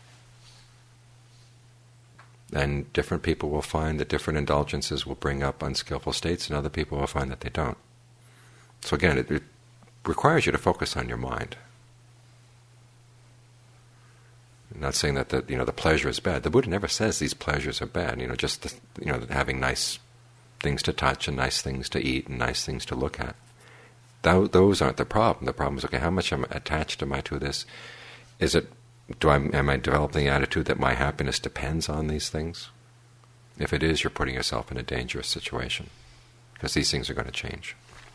And different people will find that different indulgences will bring up unskillful states, and other people will find that they don't. So again, it, it requires you to focus on your mind. I'm not saying that the you know the pleasure is bad. The Buddha never says these pleasures are bad. You know, just the, you know having nice things to touch and nice things to eat and nice things to look at. Th- those aren't the problem. The problem is, okay, how much am attached am I to this? Is it do I am I developing the attitude that my happiness depends on these things? If it is, you're putting yourself in a dangerous situation because these things are going to change.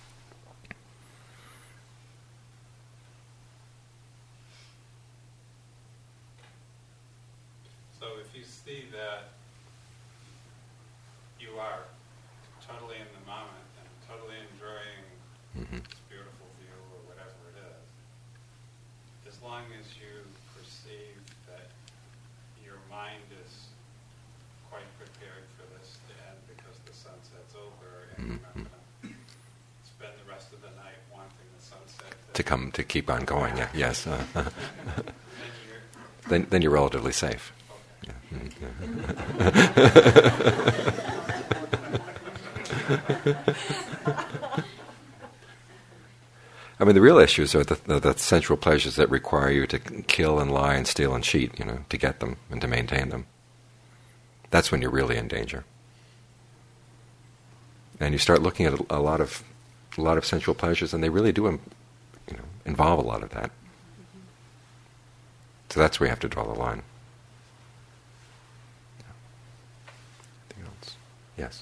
So if you see that you are totally in the moment and totally enjoying
Mm-hmm.
this beautiful view or whatever it is, as long as you perceive that your mind is quite prepared for this to end because the sunset's over and you're not going to spend the rest of the night wanting the sunset
To come to keep on going, yeah, yes. Uh,
then you're,
then then you're relatively safe.
okay.
I mean, the real issues are the, the, the sensual pleasures that require you to kill and lie and steal and cheat, you know, to get them and to maintain them. That's when you're really in danger. And you start looking at a, a lot of a lot of sensual pleasures, and they really do, you know, involve a lot of that. So that's where you have to draw the line. Anything else? Yes.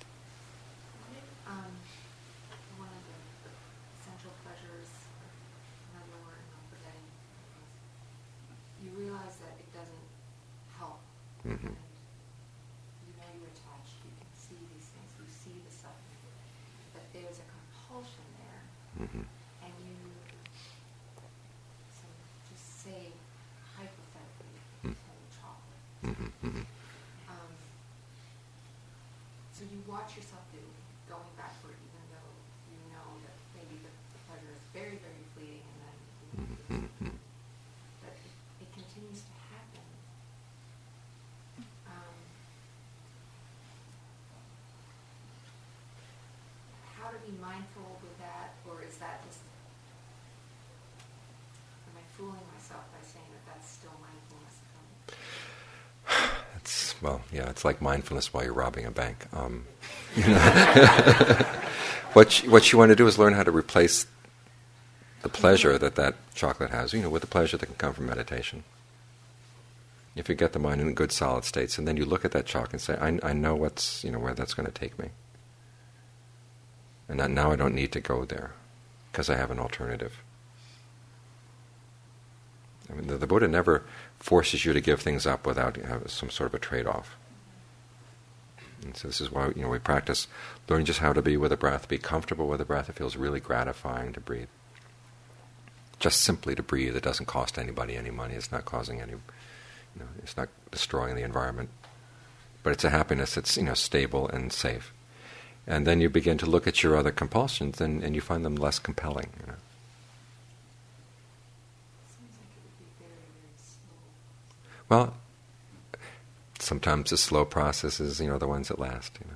Um, one of the essential pleasures, another word I'm forgetting, is you realize that it doesn't help.
Mm-hmm.
And you know you're attached, you can see these things, you see the suffering, but there's a compulsion there,
Mm-hmm.
and you, so just say hypothetically,
Mm.
whole chocolate.
Mm-hmm. Mm-hmm.
Um, so you watch yourself do, going backward, even though you know that maybe the, the pleasure is very, very fleeting, and then you know, it's-
Mm-hmm.
but it, it continues to happen. Um, how to be mindful with that, or is that just, am I fooling myself by saying that that's still mindfulness?
It's, well, yeah, it's like mindfulness while you're robbing a bank. Um, you know. what, you, what you want to do is learn how to replace the pleasure that that chocolate has, you know, with the pleasure that can come from meditation. If you get the mind in good solid states, and then you look at that chocolate and say, I, I know what's, you know, where that's going to take me. And that now I don't need to go there because I have an alternative. I mean, the, the Buddha never forces you to give things up without you know, some sort of a trade-off. And so this is why you know we practice learning just how to be with the breath, be comfortable with the breath. It feels really gratifying to breathe. just simply to breathe. It doesn't cost anybody any money. It's not causing any, you know, it's not destroying the environment. But it's a happiness that's, you know, stable and safe. And then you begin to look at your other compulsions, and, and you find them less compelling. You know.
Seems like it would be very, very slow.
Well, sometimes the slow processes, you know, are the ones that last. You know.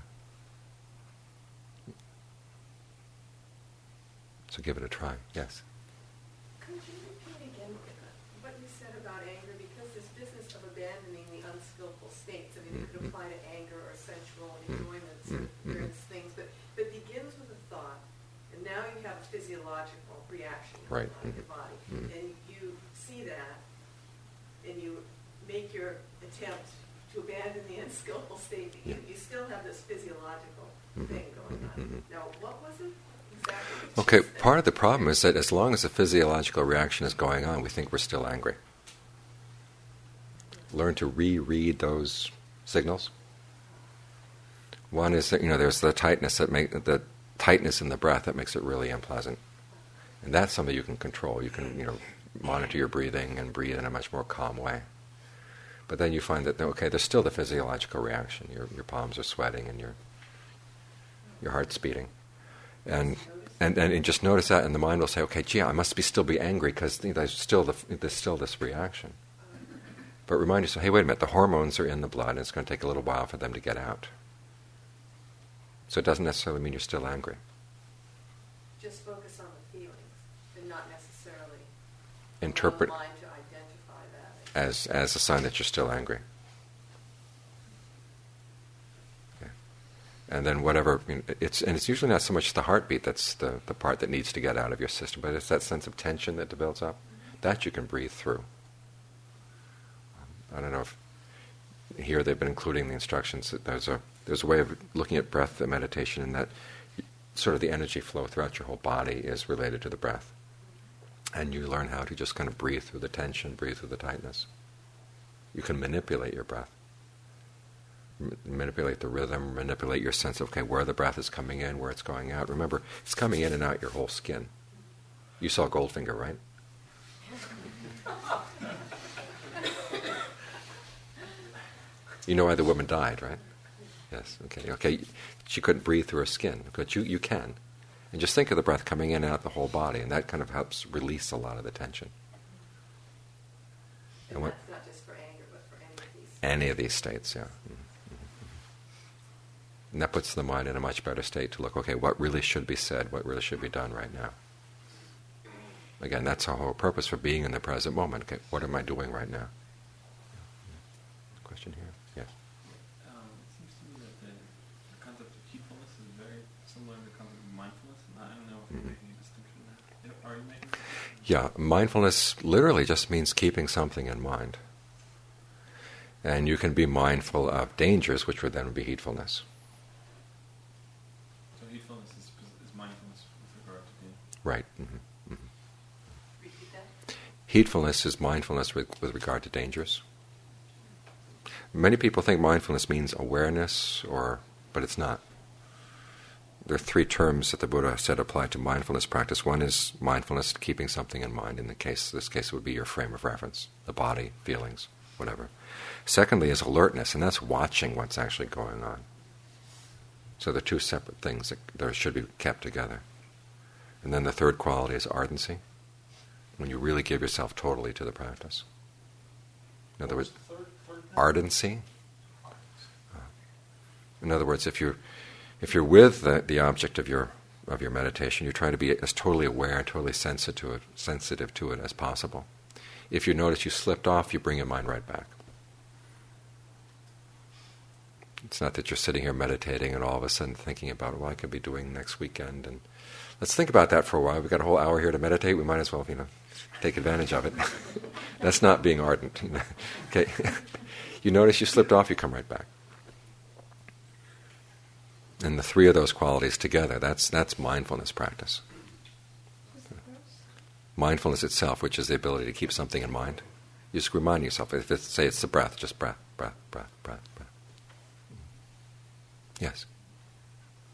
So give it a try. Yes.
Could you repeat again what you said about anger? Because this business of abandoning the unskillful states, I mean, it could apply to anger or sensual enjoyments or various things, but but begins with a thought, and now you have a physiological reaction
Right.
in your body, and you see that, and you make your attempt to abandon the unskillful state. But you,
Yeah.
you still have this physiological thing going on. Now, what was it? Exactly.
Okay, part of the problem is that as long as the physiological reaction is going on, we think we're still angry. Learn to reread those signals. One is that, you know, there's the tightness that make the tightness in the breath that makes it really unpleasant, and that's something you can control. You can, you know, monitor your breathing and breathe in a much more calm way. But then you find that, okay, there's still the physiological reaction. Your your palms are sweating and your your heart's beating. And, and and just notice that, and the mind will say, okay, gee, I must be still be angry because you know, there's still the, there's still this reaction. But remind yourself, hey, wait a minute, the hormones are in the blood, and it's going to take a little while for them to get out. So it doesn't necessarily mean you're still angry.
Just focus on the feelings and not necessarily
Interpret
allow the mind to identify that.
as as a sign that you're still angry. And then whatever, you know, it's and it's usually not so much the heartbeat that's the, the part that needs to get out of your system, but it's that sense of tension that develops up. That you can breathe through. I don't know if here they've been including the instructions that there's a there's a way of looking at breath meditation, in that sort of the energy flow throughout your whole body is related to the breath. And you learn how to just kind of breathe through the tension, breathe through the tightness. You can manipulate your breath. Manipulate the rhythm, manipulate your sense of, okay, where the breath is coming in, where it's going out. Remember, it's coming in and out your whole skin. You saw Goldfinger, right? You know why the woman died, right? Yes, okay. Okay, she couldn't breathe through her skin, but you, you can. And just think of the breath coming in and out the whole body, and that kind of helps release a lot of the tension.
And,
and what,
that's not just for anger, but for any of these.
Any of these states, yeah. Mm-hmm. And that puts the mind in a much better state to look, okay, what really should be said, what really should be done right now. Again, that's our whole purpose for being in the present moment. Okay, what am I doing right now? Question here? Yes.
Um, it seems to me that the, the concept of heedfulness is very similar to the concept of mindfulness, and I don't know if you're
Mm-hmm.
making a distinction there. Are you making a distinction?
Yeah, mindfulness literally just means keeping something in mind. And you can be mindful of dangers, which would then be heedfulness.
So heedfulness is, is mindfulness with regard to the...
Right. Mm-hmm. Mm-hmm.
Repeat that.
Heedfulness is mindfulness with, with regard to dangers. Many people think mindfulness means awareness, or but it's not. There are three terms that the Buddha said apply to mindfulness practice. One is mindfulness, keeping something in mind. In the case, this case, it would be your frame of reference, the body, feelings, whatever. Secondly is alertness, and that's watching what's actually going on. So they're two separate things that, that should be kept together. And then the third quality is ardency, when you really give yourself totally to the practice. In other words,
Third, third thing?
ardency. Uh, in other words, if you're if you're with the, the object of your of your meditation, you try to be as totally aware and totally sensitive to it, sensitive to it as possible. If you notice you slipped off, you bring your mind right back. It's not that you're sitting here meditating and all of a sudden thinking about what I could be doing next weekend. And let's think about that for a while. We've got a whole hour here to meditate. We might as well, you know, take advantage of it. That's not being ardent. Okay, you notice you slipped off, you come right back. And the three of those qualities together, that's that's mindfulness practice. Mindfulness itself, which is the ability to keep something in mind. You just remind yourself, if it's, say it's the breath, just breath, breath, breath, breath, breath. Yes?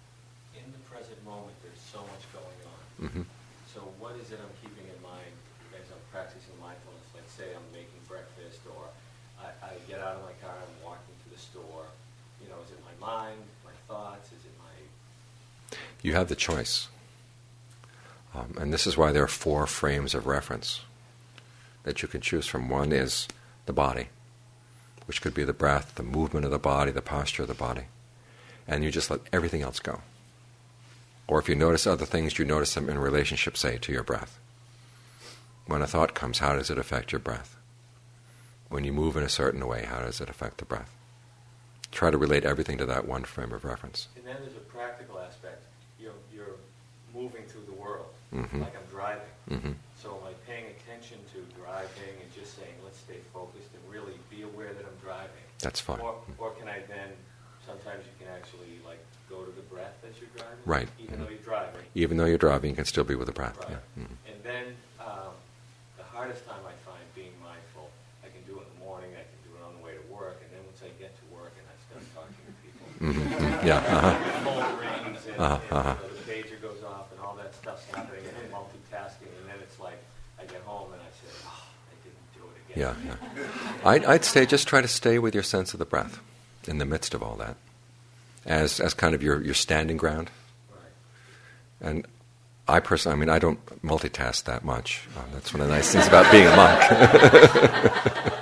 In the present moment, there's so much going on.
Mm-hmm.
So what is it I'm keeping in mind practicing mindfulness, like say I'm making breakfast, or I, I get out of my car and I'm walking to the store. You know, is it my mind, my thoughts? Is it my...
You have the choice. Um, and this is why there are four frames of reference that you can choose from. One is the body, which could be the breath, the movement of the body, the posture of the body. And you just let everything else go. Or if you notice other things, you notice them in relationship, say, to your breath. When a thought comes, how does it affect your breath? When you move in a certain way, how does it affect the breath? Try to relate everything to that one frame of reference.
And then there's a practical aspect. You're, you're moving through the world,
Mm-hmm.
like I'm driving.
Mm-hmm.
So am I paying attention to driving and just saying, let's stay focused and really be aware that I'm driving?
That's fine.
Or, or can I then, sometimes you can actually like go to the breath as you're driving?
Right.
Even though you're driving.
Even though you're driving, you can still be with the breath.
Right.
Yeah. Mm-hmm.
And then um, the hardest time I find being mindful, I can do it in the morning, I can do it on the way to work, and then once I get to work and I start talking to people,
Mm-hmm. Yeah. Uh-huh.
the phone rings and,
Uh-huh.
and
Uh-huh.
you know, the pager goes off and all that stuff's happening and I'm multitasking, and then it's like I get home and I say, oh, I didn't do it again.
Yeah, yeah. I'd, I'd say just try to stay with your sense of the breath in the midst of all that, as as kind of your, your standing ground.
Right.
And I personally, I mean, I don't multitask that much. Um, that's one of the nice things about being a monk.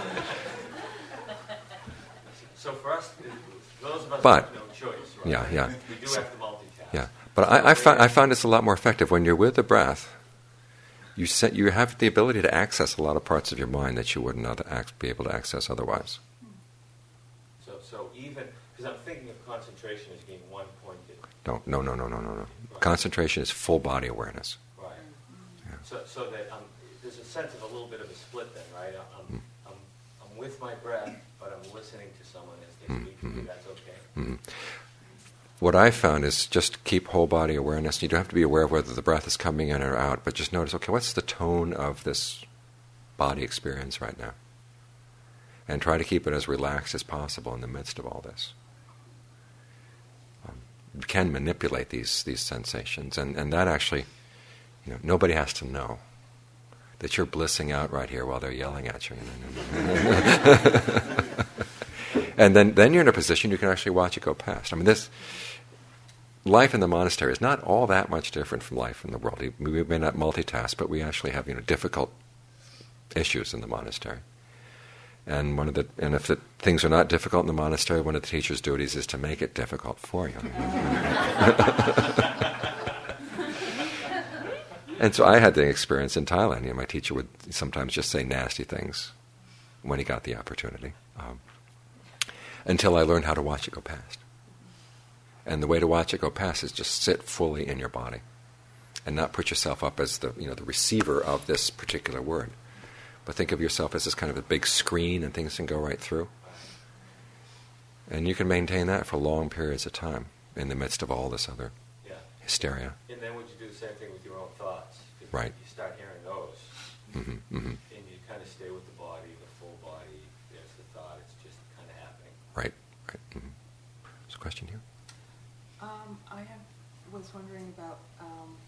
So for us, those of us
But-
who have no choice, right?
Yeah, yeah.
We do
So-
have to multitask.
Yeah, but I, I, found, I found it's a lot more effective when you're with the breath. You set, you have the ability to access a lot of parts of your mind that you wouldn't other, ac- be able to access otherwise.
So, so even, because I'm thinking of concentration as being one pointed.
No, no, no, no, no, no, no.
Right.
Concentration is full body awareness.
Right.
Yeah.
So, so that um, there's a sense of a little bit of a split then, right? I'm,
Mm.
I'm, I'm with my breath, but I'm listening to someone as they
Mm,
speak to me.
mm.
That's okay.
Mhm. What I found is just keep whole body awareness. You don't have to be aware of whether the breath is coming in or out, but just notice, okay, what's the tone of this body experience right now? And try to keep it as relaxed as possible in the midst of all this. Um, you can manipulate these these sensations, and, and that actually, you know, nobody has to know that you're blissing out right here while they're yelling at you. And then, then you're in a position you can actually watch it go past. I mean, this life in the monastery is not all that much different from life in the world. We may not multitask, but we actually have, you know, difficult issues in the monastery. And one of the and if the things are not difficult in the monastery, one of the teacher's duties is to make it difficult for you. And so I had the experience in Thailand. You know, my teacher would sometimes just say nasty things when he got the opportunity. Um, until I learned how to watch it go past. And the way to watch it go past is just sit fully in your body and not put yourself up as the, you know, the receiver of this particular word. But think of yourself as this kind of a big screen and things can go right through. And you can maintain that for long periods of time in the midst of all this other
Yeah.
hysteria.
And then would you do the same thing with your own thoughts? 'Cause
Right.
You start hearing those,
Mm-hmm, mm-hmm.
and you kind of stay with the body, the full body. There's the thought. It's just kind of happening.
Right, right. Mm-hmm. There's a question here.
Um, I have, was wondering about um,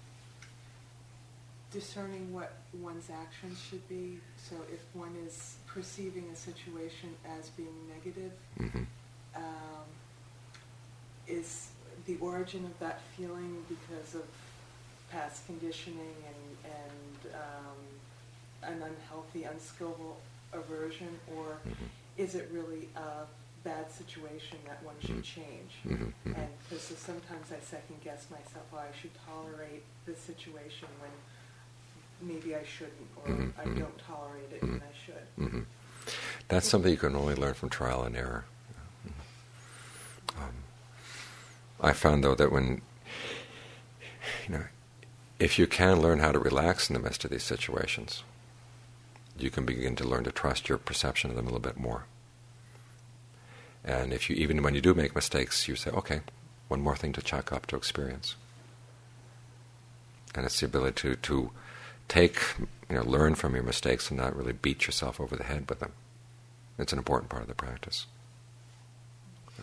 discerning what one's actions should be. So if one is perceiving a situation as being negative,
Mm-hmm.
um, is the origin of that feeling because of past conditioning and, and um, an unhealthy, unskillful aversion, or
Mm-hmm.
is it really a bad situation that one should change?
Mm-hmm. Mm-hmm.
And because sometimes I second guess myself, oh, I should tolerate this situation when maybe I shouldn't, or
Mm-hmm.
I don't tolerate it and I should.
Mm-hmm. That's something you can only learn from trial and error. Um, I found, though, that when, you know, if you can learn how to relax in the midst of these situations, you can begin to learn to trust your perception of them a little bit more. And if you, even when you do make mistakes, you say, okay, one more thing to chalk up to experience. And it's the ability to, to take, you know, learn from your mistakes and not really beat yourself over the head with them. It's an important part of the practice. So.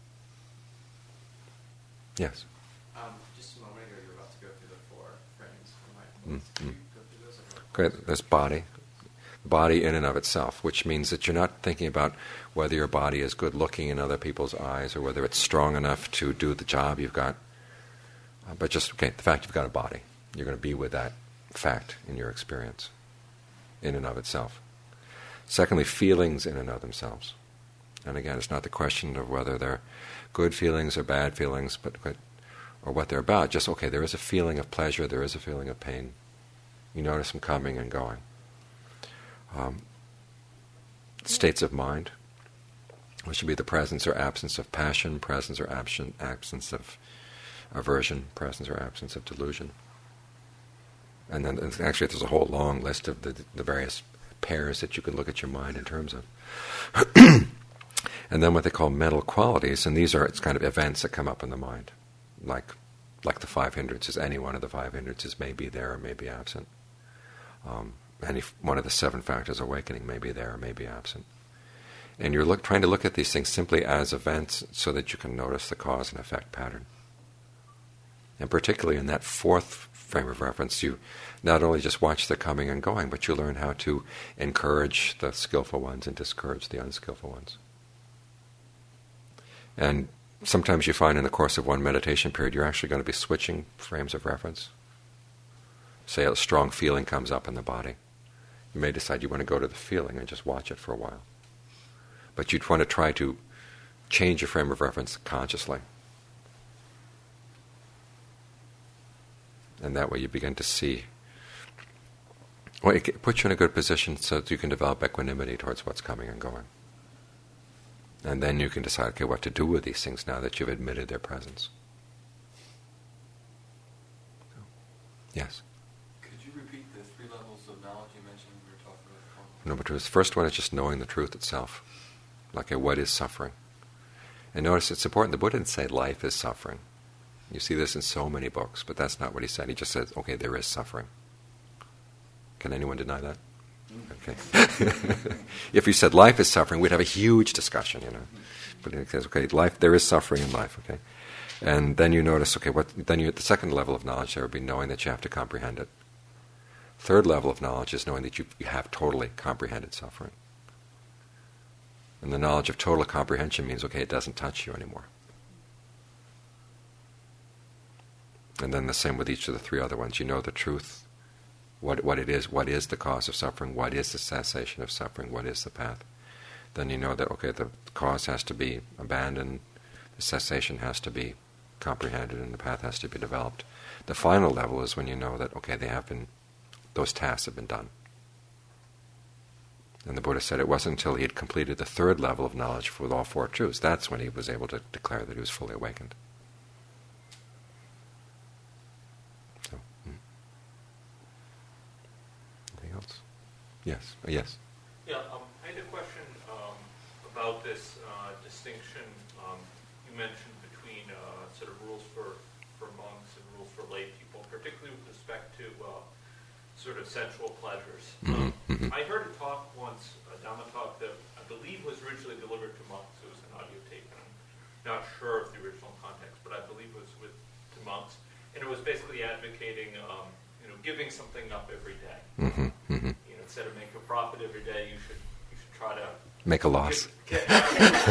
Yes?
Um, just a moment ago, you were about to go through the four frames. Am I,
Mm-hmm.
Did you go through those? Or
Okay, there's body. Body in and of itself, which means that you're not thinking about whether your body is good looking in other people's eyes or whether it's strong enough to do the job you've got. Uh, but just, okay, the fact you've got a body. You're going to be with that fact in your experience, in and of itself. Secondly, feelings in and of themselves. And again, it's not the question of whether they're good feelings or bad feelings, but, but or what they're about. Just, okay, there is a feeling of pleasure, there is a feeling of pain. You notice them coming and going. Um, states of mind, which would be the presence or absence of passion, presence or absence, absence of aversion, presence or absence of delusion. And then actually there's a whole long list of the, the various pairs that you can look at your mind in terms of. And then what they call mental qualities, and these are it's kind of events that come up in the mind, like like the five hindrances. Any one of the five hindrances may be there or may be absent. Um, any one of the seven factors of awakening may be there or may be absent. And you're look, trying to look at these things simply as events so that you can notice the cause and effect pattern. And particularly in that fourth frame of reference, you not only just watch the coming and going, but you learn how to encourage the skillful ones and discourage the unskillful ones. And sometimes you find in the course of one meditation period, you're actually going to be switching frames of reference. Say a strong feeling comes up in the body. You may decide you want to go to the feeling and just watch it for a while. But you'd want to try to change your frame of reference consciously. And that way you begin to see. Well, it puts you in a good position so that you can develop equanimity towards what's coming and going. And then you can decide, okay, what to do with these things now that you've admitted their presence. So, yes?
Could you repeat the three levels of knowledge you mentioned we were talking about?
No, but the first one is just knowing the truth itself. Like, okay, what is suffering? And notice it's important, the Buddha didn't say life is suffering. You see this in so many books, but that's not what he said. He just said, okay, there is suffering. Can anyone deny that? Okay. If you said life is suffering, we'd have a huge discussion, you know. But it says, okay, life, there is suffering in life, okay. And then you notice, okay, what? Then you at the second level of knowledge there would be knowing that you have to comprehend it. Third level of knowledge is knowing that you, you have totally comprehended suffering. And the knowledge of total comprehension means, okay, it doesn't touch you anymore. And then the same with each of the three other ones. You know the truth. What what it is, what is the cause of suffering, what is the cessation of suffering, what is the path. Then you know that, okay, the cause has to be abandoned, the cessation has to be comprehended, and the path has to be developed. The final level is when you know that, okay, they have been, those tasks have been done. And the Buddha said it wasn't until he had completed the third level of knowledge with all four truths, that's when he was able to declare that he was fully awakened. Else? Yes. Uh, yes.
Yeah, um, I had a question um, about this uh, distinction um, you mentioned between uh, sort of rules for, for monks and rules for lay people, particularly with respect to uh, sort of sensual pleasures.
Mm-hmm.
Um,
Mm-hmm.
I heard a talk once, a Dhamma talk that I believe was originally delivered to monks. It was an audio tape, and I'm not sure of the original context, but I believe it was with to monks, and it was basically advocating, um, you know, giving something up every day.
Mm-hmm. Mm-hmm.
You know, instead of make a profit every day, you should you should try to
make a loss.
Get, get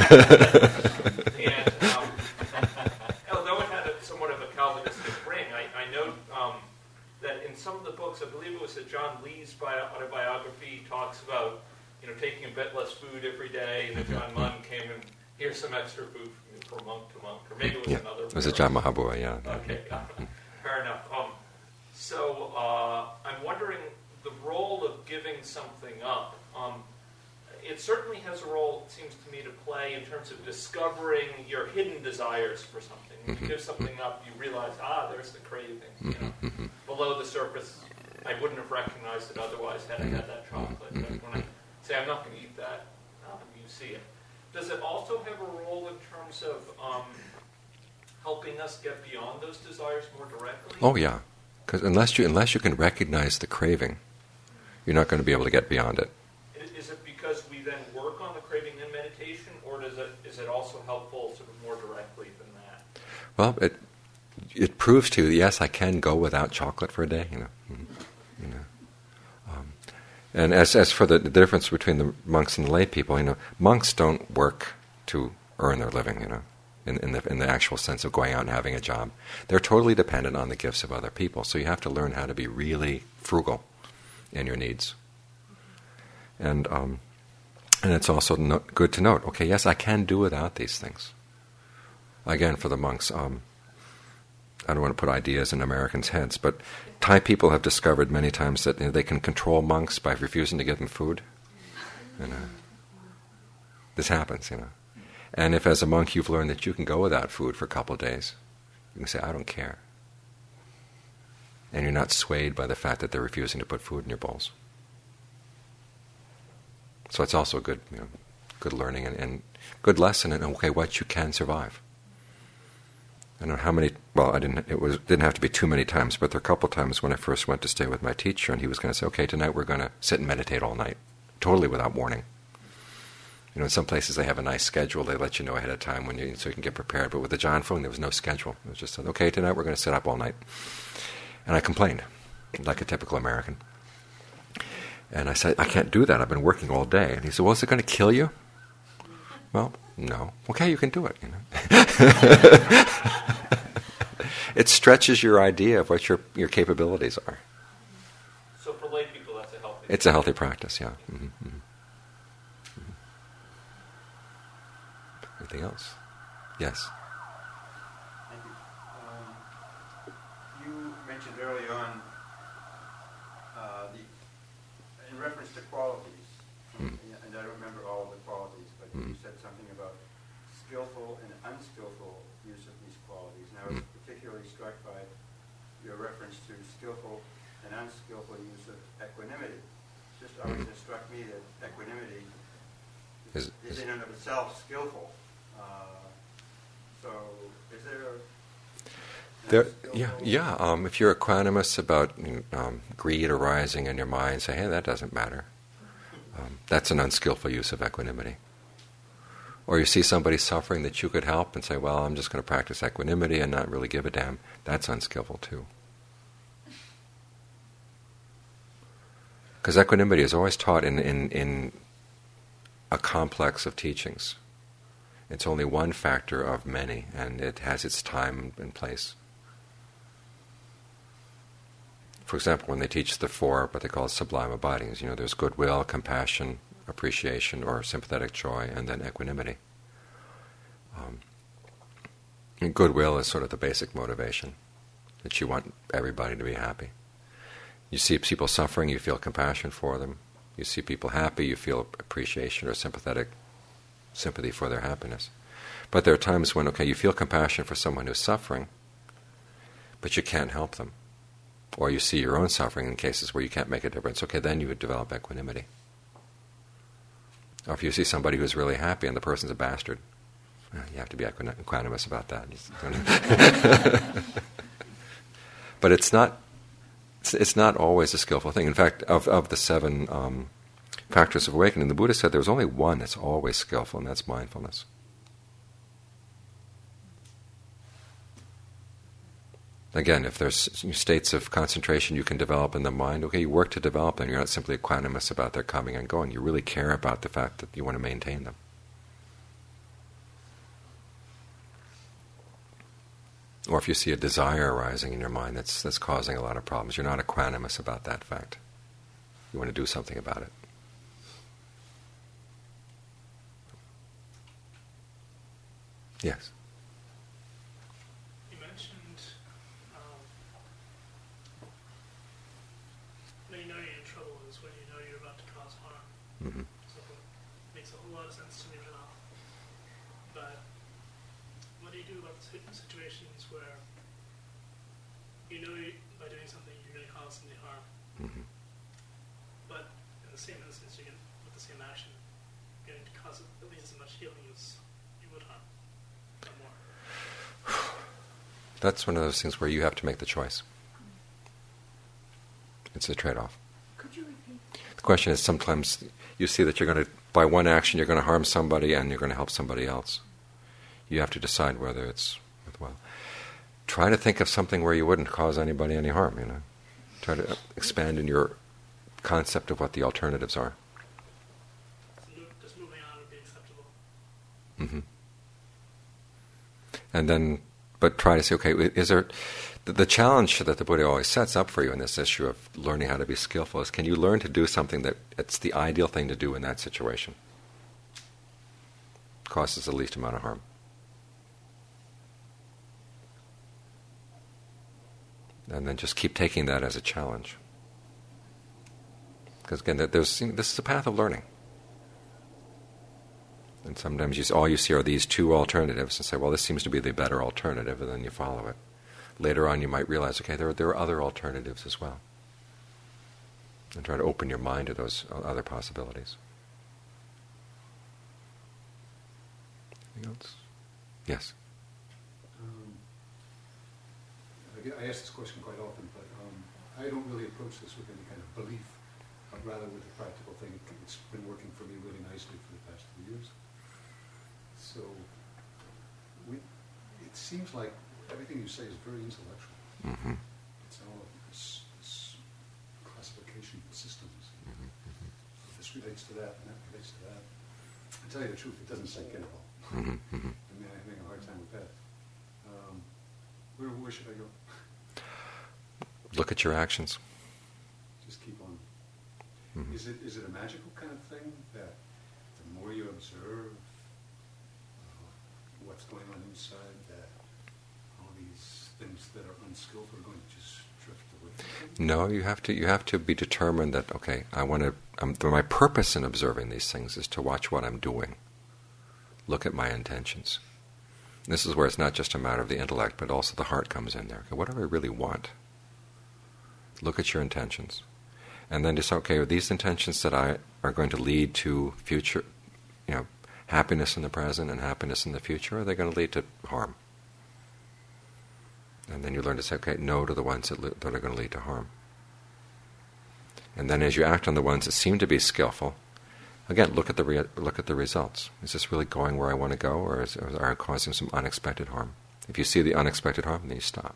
and um, although it had a, somewhat of a Calvinistic ring, I, I know um, that in some of the books, I believe it was that John Lee's bio, autobiography talks about, you know, taking a bit less food every day, and then John Munn came and here's some extra food from you from monk to monk, or maybe it was
yeah.
another.
It was a John Mahabua, yeah.
Okay, fair enough. Um, so uh, I'm wondering the role of giving something up. Um, it certainly has a role, it seems to me, to play in terms of discovering your hidden desires for something. When you give something up, you realize, ah, there's the craving. You know, below the surface, I wouldn't have recognized it otherwise had I had that chocolate. But when I say I'm not going to eat that, um, you see it. Does it also have a role in terms of um, helping us get beyond those desires more directly?
Oh yeah, because unless you unless you can recognize the craving, you're not going to be able to get beyond it.
Is it because we then work on the craving in meditation, or does it is it also helpful sort of more directly than that?
Well, it it proves to you, yes, I can go without chocolate for a day. You know, mm-hmm. you know. Um, And as as for the, the difference between the monks and the lay people, you know, monks don't work to earn their living, you know, in, in the in the actual sense of going out and having a job. They're totally dependent on the gifts of other people. So you have to learn how to be really frugal in your needs. And um, and it's also no, good to note, okay, yes, I can do without these things. Again, for the monks, um, I don't want to put ideas in Americans' heads, but Thai people have discovered many times that you know, they can control monks by refusing to give them food. You know, this happens, you know. And if as a monk you've learned that you can go without food for a couple of days, you can say, I don't care. And you're not swayed by the fact that they're refusing to put food in your bowls. So it's also a good, you know, good learning and, and good lesson in, okay, what you can survive. I don't know how many, well, I didn't, it was, didn't have to be too many times, but there were a couple of times when I first went to stay with my teacher, and he was going to say, okay, tonight we're going to sit and meditate all night, totally without warning. You know, in some places they have a nice schedule, they let you know ahead of time when you, so you can get prepared, but with the John Fung, there was no schedule. It was just, said, okay, tonight we're going to sit up all night. And I complained, like a typical American. And I said, I can't do that, I've been working all day. And he said, well, is it going to kill you? Well, no. Okay, you can do it. You know, it stretches your idea of what your your capabilities are.
So for lay people, that's a healthy.
It's a healthy practice, yeah. Mm-hmm. Mm-hmm. Anything else? Yes.
Thank you. Um, you mentioned early on uh, the in reference to qualities, mm. and I don't remember all of the qualities, but mm. you said something about skillful and unskillful use of these qualities. And I was mm. particularly struck by your reference to skillful and unskillful use of equanimity. Just always mm. struck me that equanimity is, is, is in and of itself skillful. Uh, so, is there a
There, yeah, yeah. Um, if you're equanimous about um, greed arising in your mind, say, hey, that doesn't matter. Um, that's an unskillful use of equanimity. Or you see somebody suffering that you could help and say, well, I'm just going to practice equanimity and not really give a damn. That's unskillful too. Because equanimity is always taught in, in, in a complex of teachings. It's only one factor of many, and it has its time and place. For example, when they teach the four, what they call sublime abidings, you know, there's goodwill, compassion, appreciation, or sympathetic joy, and then equanimity. Um, and goodwill is sort of the basic motivation, that you want everybody to be happy. You see people suffering, you feel compassion for them. You see people happy, you feel appreciation or sympathetic sympathy for their happiness. But there are times when, okay, you feel compassion for someone who's suffering, but you can't help them. Or you see your own suffering in cases where you can't make a difference. Okay, then you would develop equanimity. Or if you see somebody who's really happy and the person's a bastard, you have to be equanimous about that. But it's not it's, it's not always a skillful thing. In fact, of, of the seven um, factors of awakening, the Buddha said there's only one that's always skillful, and that's mindfulness. Again, if there's states of concentration you can develop in the mind, okay, you work to develop them. You're not simply equanimous about their coming and going. You really care about the fact that you want to maintain them. Or if you see a desire arising in your mind that's that's causing a lot of problems, you're not equanimous about that fact. You want to do something about it. Yes.
You mentioned um, when you know you're in trouble is when you know you're about to cause harm.
Mm-hmm.
So it makes a whole lot of sense to me right now. But what do you do about situations where you know you, by doing something you're going to cause somebody harm,
mm-hmm. but
in the same instance, you're going to, with the same action, you're going to cause at least as much healing as you would harm, or more?
That's one of those things where you have to make the choice. It's a trade-off.
Could you repeat?
The question is, sometimes you see that you're going to, by one action, you're going to harm somebody and you're going to help somebody else. You have to decide whether it's worthwhile. Try to think of something where you wouldn't cause anybody any harm, you know. Try to expand in your concept of what the alternatives are.
So just moving on would be acceptable.
Mm-hmm. And then, but try to say, okay, is there, the, the challenge that the Buddha always sets up for you in this issue of learning how to be skillful is, can you learn to do something that it's the ideal thing to do in that situation? Causes the least amount of harm. And then just keep taking that as a challenge. Because again, there's, this is a path of learning. And sometimes you, all you see are these two alternatives and say, well, this seems to be the better alternative, and then you follow it. Later on you might realize, okay, there, there are other alternatives as well. And try to open your mind to those other possibilities. Anything else? Yes?
Um, I, get, I ask this question quite often, but um, I don't really approach this with any kind of belief, but rather with a practical thing. It's been working for me really nicely for the past two years. So we, it seems like everything you say is very intellectual.
Mm-hmm.
It's all this, this classification systems.
Mm-hmm. Mm-hmm.
This relates to that, and that relates to that. I tell you the truth, it doesn't sink in at all.
Mm-hmm. Mm-hmm.
I mean, I'm having a hard time with that. Um, where, where should I go?
Look at your actions.
Just keep on.
Mm-hmm.
Is it is it a magical kind of thing that the more you observe what's going on inside, that all these things that are unskillful are going to just drift away?
No, you have to. You have to be determined that, okay, I want to. Um, my purpose in observing these things is to watch what I'm doing. Look at my intentions. This is where it's not just a matter of the intellect, but also the heart comes in there. Okay, what do I really want? Look at your intentions, and then just okay, are these intentions that I are going to lead to future, you know, happiness in the present and happiness in the future, or are they going to lead to harm? And then you learn to say, okay, no to the ones that, li- that are going to lead to harm. And then as you act on the ones that seem to be skillful, again, look at the re- look at the results. Is this really going where I want to go, or, is, or are I causing some unexpected harm? If you see the unexpected harm, then you stop.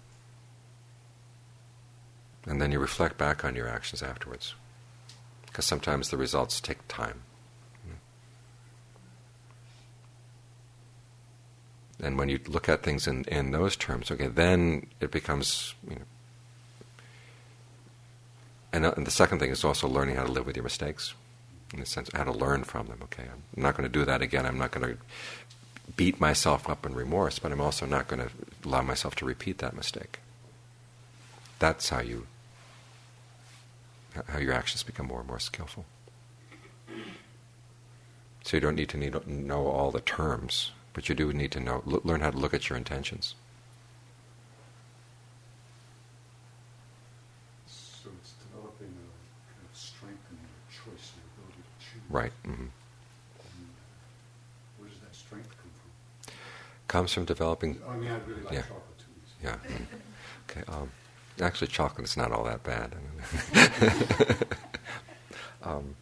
And then you reflect back on your actions afterwards. Because sometimes the results take time. And when you look at things in, in those terms, okay, then it becomes, you know. And, uh, and the second thing is also learning how to live with your mistakes, in the sense how to learn from them. Okay, I'm not going to do that again. I'm not going to beat myself up in remorse, but I'm also not going to allow myself to repeat that mistake. That's how you, how your actions become more and more skillful. So you don't need to need, know all the terms. But you do need to know, l- learn how to look at your intentions.
So it's developing a kind of strengthening your choice, your ability to choose.
Right. Mm-hmm.
And where does that strength come from?
Comes from developing.
I mean, I really like
yeah.
chocolate too. So.
Yeah. Okay. Um, actually, chocolate's not all that bad. um,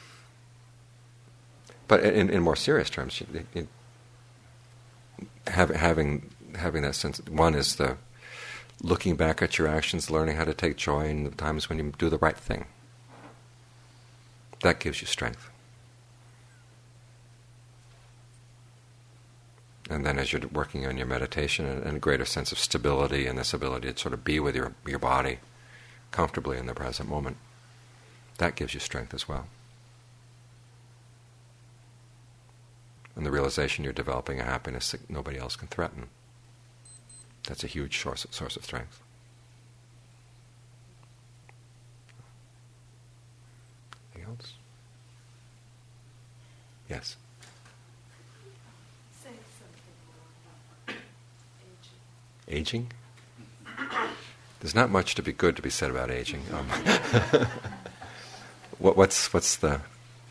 but in, in more serious terms, it, it, Have, having having that sense. One is the looking back at your actions, learning how to take joy in the times when you do the right thing. That gives you strength. And then as you're working on your meditation, and, and a greater sense of stability and this ability to sort of be with your your body comfortably in the present moment, that gives you strength as well. And the realization you're developing a happiness that nobody else can threaten. That's a huge source of, source of strength. Anything else? Yes?
Say something more about aging.
Aging? There's not much to be good to be said about aging. Um, what, what's what's the...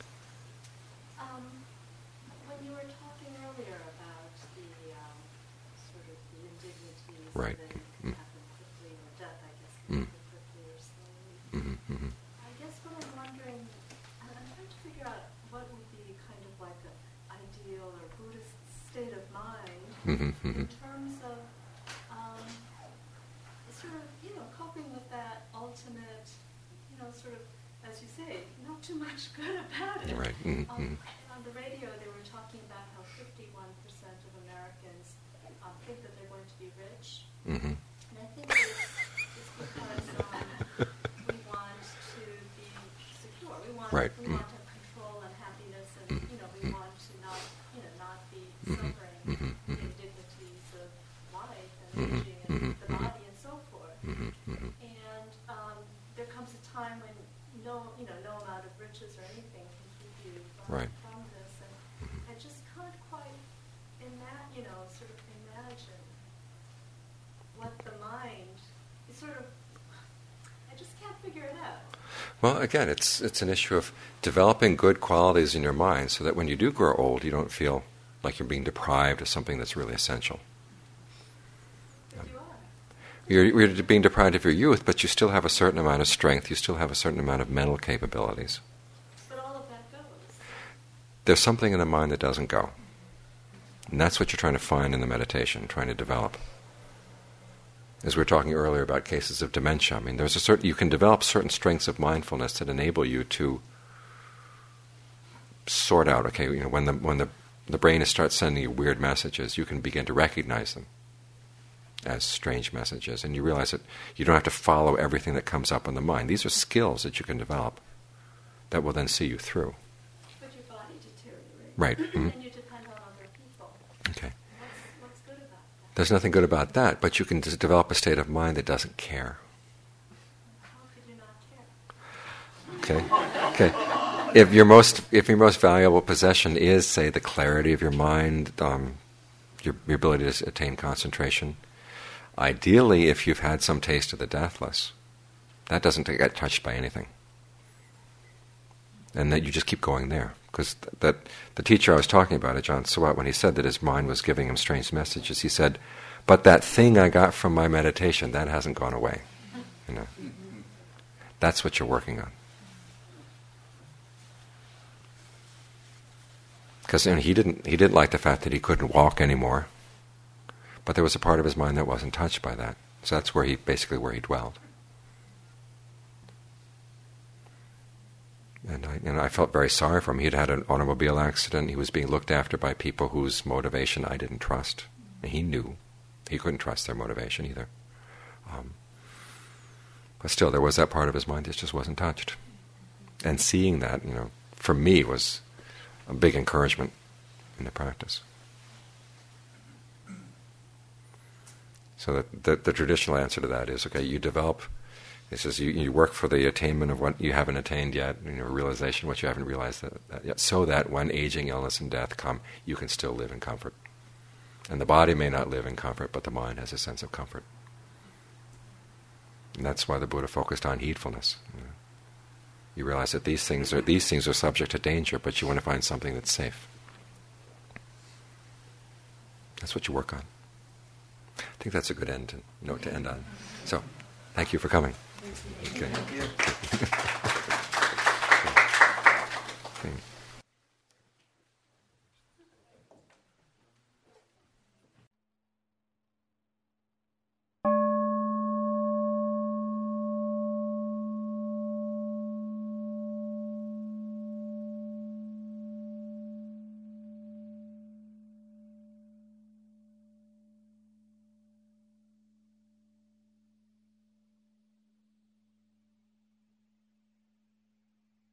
Right. Mm. Mm. Mm-hmm, mm-hmm.
I guess what I'm wondering, I'm trying to figure out what would be kind of like an ideal or Buddhist state of mind
mm-hmm, mm-hmm.
in terms of um, sort of, you know, coping with that ultimate, you know, sort of
as you say, not too much good about it.
Right. Mm-hmm.
Um, on the radio, they were talking about how fifty-one percent of Americans um, think that they're going to be rich.
Mm-hmm.
And I think it's, it's because um, we want to be secure. We want,
right.
we want to have control and happiness, and mm-hmm. you know, we want to not, you know, not be suffering mm-hmm. the indignities of life and
mm-hmm.
aging and
mm-hmm.
the body and so forth.
Mm-hmm. Mm-hmm.
And um, there comes a time when no, you know, no amount of riches or anything can keep you from,
right.
from this. And mm-hmm. I just can't quite imagine, you know, sort of imagine what the mind is sort of. I just can't figure it out.
Well, again, it's it's an issue of developing good qualities in your mind so that when you do grow old, you don't feel like you're being deprived of something that's really essential.
But you are.
You're, you're being deprived of your youth, but you still have a certain amount of strength. You still have a certain amount of mental capabilities.
But all of that goes.
There's something in the mind that doesn't go. And that's what you're trying to find in the meditation, trying to develop. As we were talking earlier about cases of dementia, I mean, there's a certain, you can develop certain strengths of mindfulness that enable you to sort out, okay, you know, when the when the, the brain starts sending you weird messages, you can begin to recognize them as strange messages, and you realize that you don't have to follow everything that comes up in the mind. These are skills that you can develop that will then see you through.
But your body deteriorates.
Right. Mm-hmm.
And you depend on other people.
Okay.
What's, what's good about that?
There's nothing good about that, but you can just develop a state of mind that doesn't care.
How could you not care?
Okay. Okay. If your most if your most valuable possession is, say, the clarity of your mind, um, your, your ability to attain concentration, ideally, if you've had some taste of the deathless, that doesn't get touched by anything, and that you just keep going there. Because th- that the teacher I was talking about, Ajahn Suwat, when he said that his mind was giving him strange messages, he said, "But that thing I got from my meditation, that hasn't gone away." You know, that's what you're working on. Because you know, he didn't he didn't like the fact that he couldn't walk anymore, but there was a part of his mind that wasn't touched by that. So that's where he basically where he dwelled. And I, you know, I felt very sorry for him. He'd had an automobile accident. He was being looked after by people whose motivation I didn't trust. And he knew he couldn't trust their motivation either. Um, but still, there was that part of his mind that just wasn't touched. And seeing that, you know, for me was a big encouragement in the practice. So that the, the traditional answer to that is, okay, you develop, it says you, you work for the attainment of what you haven't attained yet, you know, realization, what you haven't realized that, that yet, so that when aging, illness, and death come, you can still live in comfort. And the body may not live in comfort, but the mind has a sense of comfort. And that's why the Buddha focused on heedfulness. You know. You realize that these things are these things are subject to danger, but you want to find something that's safe. That's what you work on. I think that's a good end to, note to end on. So, thank you for coming.
Thank you.
Okay.